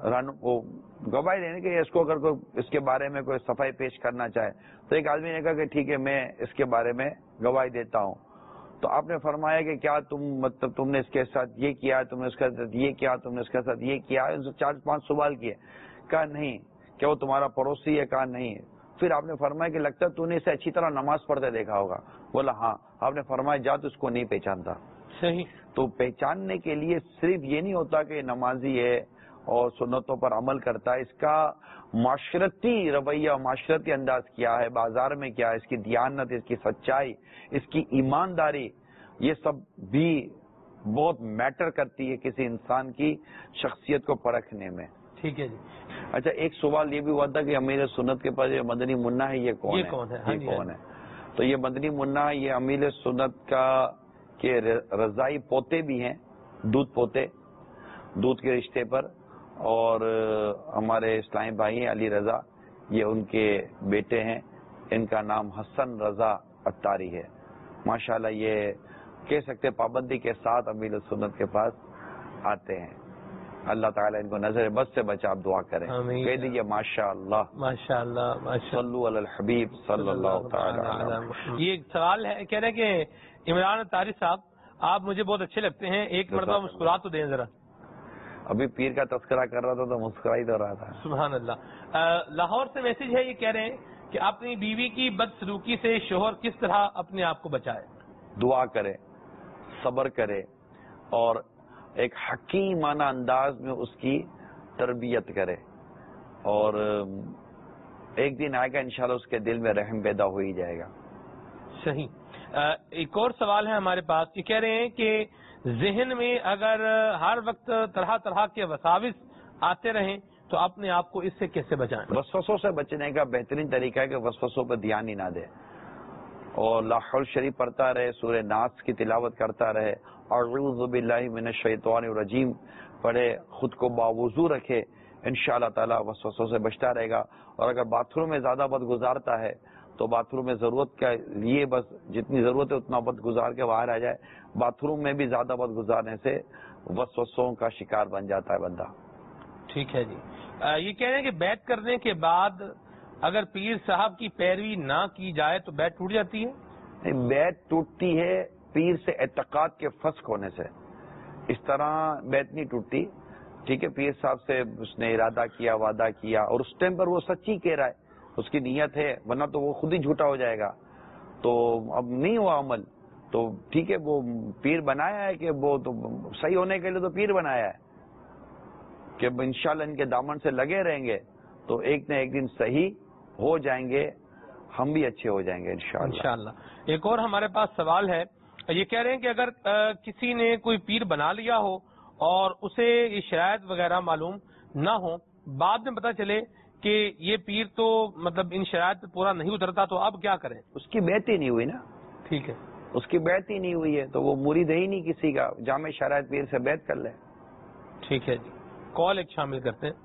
گواہی دینے کہ اس کو اگر کوئی اس کے بارے میں کوئی صفائی پیش کرنا چاہے تو ایک آدمی نے کہا کہ ٹھیک ہے میں اس کے بارے میں گواہی دیتا ہوں. تو آپ نے فرمایا کہ کیا تم مطلب تم نے اس کے ساتھ یہ کیا، تم نے اس کے ساتھ یہ کیا، تم نے اس کے ساتھ یہ کیا، چار پانچ سوال کیے. کہا نہیں. کیا وہ تمہارا پڑوسی ہے؟ کہا نہیں. پھر آپ نے فرمایا کہ لگتا ہے تو نے اسے اچھی طرح نماز پڑھتے دیکھا ہوگا. بولا ہاں. آپ نے فرمایا جا تو اس کو نہیں پہچانتا. صحیح. تو پہچاننے کے لیے صرف یہ نہیں ہوتا کہ نمازی ہے اور سنتوں پر عمل کرتا ہے، اس کا معاشرتی رویہ، معاشرتی انداز کیا ہے، بازار میں کیا ہے، اس کی دیانت، اس کی سچائی، اس کی ایمانداری، یہ سب بھی بہت میٹر کرتی ہے کسی انسان کی شخصیت کو پرکھنے میں. ٹھیک ہے جی. اچھا ایک سوال یہ بھی ہوا تھا کہ امیر سنت کے پاس یہ مدنی منا ہے یہ کون یہ ہے؟ کون ہے؟ یہ کون ہے؟ تو یہ مدنی منا یہ امیر سنت کا کے رضائی پوتے بھی ہیں، دودھ پوتے، دودھ کے رشتے پر. اور ہمارے اسلامی بھائی ہیں علی رضا، یہ ان کے بیٹے ہیں. ان کا نام حسن رضا اتاری ہے. ماشاءاللہ یہ کہہ سکتے پابندی کے ساتھ امیر سنت کے پاس آتے ہیں. اللہ تعالیٰ ان کو نظر بد سے بچا، آپ دعا کریں. کہہ دیجیے ماشاء اللہ ماشاء اللہ. صلو علی الحبیب صلی اللہ تعالی. یہ ایک سوال ہے، کہہ رہے کہ عمران اتاری صاحب آپ مجھے بہت اچھے لگتے ہیں، ایک مرتبہ مسکرا تو دیں ذرا. ابھی پیر کا تذکرہ کر رہا تھا تو مسکرا ہی تو رہا تھا. سبحان اللہ. لاہور سے میسج ہے، یہ کہہ رہے ہیں کہ اپنی بیوی کی بدسلوکی سے شوہر کس طرح اپنے آپ کو بچائے. دعا کرے، صبر کرے اور ایک حکیمانہ انداز میں اس کی تربیت کرے، اور ایک دن آئے گا انشاءاللہ اس کے دل میں رحم پیدا ہو ہی جائے گا. صحیح. ایک اور سوال ہے ہمارے پاس، یہ کہہ رہے ہیں کہ ذہن میں اگر ہر وقت طرح طرح کے وساوس آتے رہیں تو اپنے آپ کو اس سے کیسے بچائیں؟ وسوسوں سے بچنے کا بہترین طریقہ ہے کہ وسوسوں پر دھیان ہی نہ دے اور لا حول شریف پڑھتا رہے، سورہ ناس کی تلاوت کرتا رہے، اعوذ باللہ من الشیطان الرجیم پڑھے، خود کو باوضو رکھے، انشاءاللہ تعالی وسوسوں سے بچتا رہے گا. اور اگر باتھ روم میں زیادہ وقت گزارتا ہے تو باتھ روم میں ضرورت کا لیے بس جتنی ضرورت ہے اتنا وقت گزار کے باہر آ جائے. باتھ روم میں بھی زیادہ وقت گزارنے سے वसवसों का शिकार बन जाता है बंदा। ठीक है जी। आ, ये कह रहे हैं कि बैत करने के बाद अगर पीर साहब की पैरवी ना की जाए तो बैत टूट जाती है? नहीं, बैत टूटती है पीर से एतकाद के फस्क होने से, इस तरह बैत नहीं टूटती। ठीक है, पीर साहब से उसने इरादा किया, वादा किया, और उस टाइम पर वो सच्ची कह रहा है, उसकी नीयत है, वरना तो वो खुद ही झूठा हो जाएगा। तो अब नहीं हुआ अमल तो ठीक है, वो पीर बनाया है कि वो तो सही होने के लिए तो पीर बनाया है कि इंशाल्लाह इनके दामन से लगे रहेंगे तो एक न एक दिन सही हो जाएंगे, हम भी अच्छे हो जाएंगे इंशाल्लाह। इंशाल्लाह। एक और हमारे पास सवाल है, ये कह रहे हैं कि अगर आ, किसी ने कोई पीर बना लिया हो और उसे ये शरायत वगैरह मालूम ना हो, बाद में पता चले कि ये पीर तो मतलब इन शरायत पे पूरा नहीं उतरता, तो अब क्या करें? उसकी बैत ही नहीं हुई ना। ठीक है, उसकी बैत ही नहीं हुई है तो वो मुरीद ही नहीं किसी का, जामे शरायत पीर से बैत कर ले। ठीक है जी। कॉल एक शामिल करते हैं।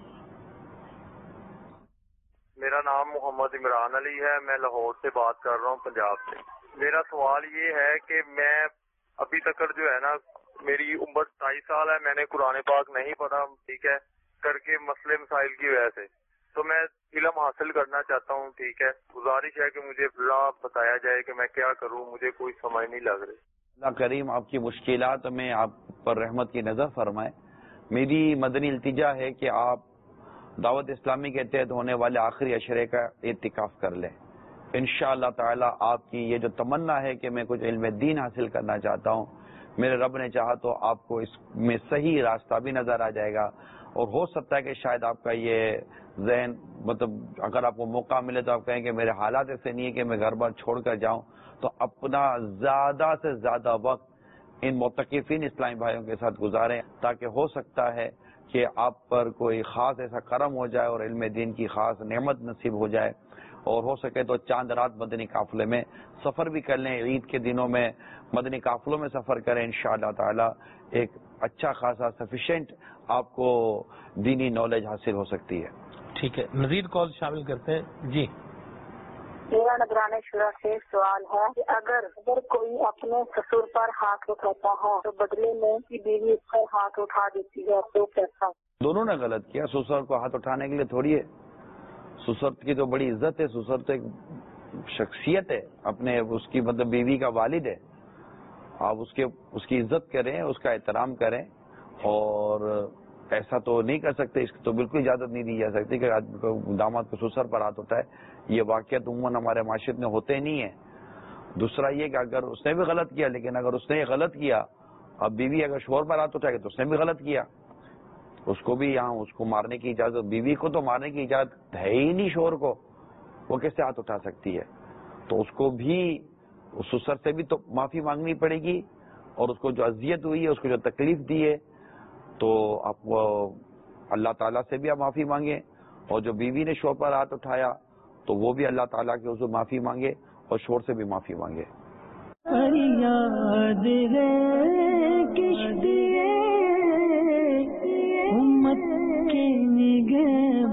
मेरा नाम मोहम्मद इमरान अली है, मैं लाहौर से बात कर रहा हूँ, पंजाब से। मेरा सवाल ये है कि मैं अभी तक जो है ना, मेरी उम्र सताईस साल है, मैंने कुरान पाक नहीं पढ़ा, ठीक है, करके मसले मसाइल की वजह से, तो मैं इल्म हासिल करना चाहता हूँ, ठीक है। गुजारिश है कि मुझे अल्लाह बताया जाए कि मैं क्या करूँ, मुझे कोई समझ नहीं लग रही। अल्लाह करीम आपकी मुश्किलात में आप पर रहमत की नजर फरमाए। मेरी मदनी इल्तिजा है कि आप दावत इस्लामी के तहत होने वाले आखिरी अशरे का इत्तिकाफ कर लें। इंशाअल्लाह ताला आपकी ये जो तमन्ना है कि मैं कुछ इल्म दीन हासिल करना चाहता हूँ, मेरे रब ने चाहा तो आपको इसमें सही रास्ता भी नजर आ जाएगा। और हो सकता है कि शायद आपका ये जहन, मतलब अगर आपको मौका मिले तो आप कहें कि मेरे हालात ऐसे नहीं है कि मैं घर बार छोड़ कर जाऊँ, तो अपना ज्यादा से ज्यादा वक्त इन मुतकिफिन इस्लामी भाइयों के साथ गुजारें, ताकि हो सकता है कि आप पर कोई खास ऐसा करम हो जाए और इल्म दीन की खास नेमत नसीब हो जाए, और हो सके तो चांद रात मदनी काफिले में सफर भी कर लें। ईद के दिनों में मदनी काफिलों में सफर करें, इंशाअल्लाह ताला एक अच्छा खासा सफिशिएंट आपको दीनी नॉलेज हासिल हो सकती है। ठीक है, मजीद कॉल शामिल करते हैं जी। मेरा निगरानी शुरा से सवाल है कि अगर अगर कोई अपने ससुर पर हाथ उठाता है तो बदले में उसकी बीवी उस पर हाथ उठा देती है, तो कैसा? दोनों ने गलत किया। ससुर को हाथ उठाने के लिए थोड़ी है, ससुर की तो बड़ी इज्जत है, ससुर तो एक शख्सियत है, अपने उसकी मतलब बीवी का वालिद है। आप उसके उसकी इज्जत करें, उसका एहतराम करें, और ऐसा तो नहीं कर सकते, इसकी तो बिल्कुल इजाजत नहीं दी जा सकती कि दामाद को ससुर पर हाथ उठाए। ये वाक़ियत उम्मन हमारे माशरे में होते नहीं है। दूसरा ये कि अगर उसने भी गलत किया, लेकिन अगर उसने गलत किया, अब बीवी अगर शोहर पर हाथ उठाएगी तो उसने भी गलत किया, उसको भी यहाँ उसको मारने की इजाजत, बीवी को तो मारने की इजाजत है ही नहीं शोहर को, वो कैसे हाथ उठा सकती है? तो उसको भी उस ससुर से भी तो माफी मांगनी पड़ेगी, और उसको जो अजियत हुई है, उसको जो तकलीफ दी है, तो आप अल्लाह ताला से भी आप माफी मांगे, और जो बीवी ने शोहर पर हाथ उठाया तो वो भी अल्लाह ताला के उससे माफी मांगे और शोहर से भी माफी मांगे। फरियाद है किश्तिए उम्मत के निगहबान,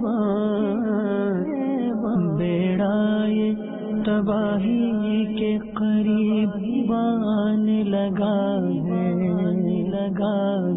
बेड़ा ये तबाही के करीब आने लगा है, लगा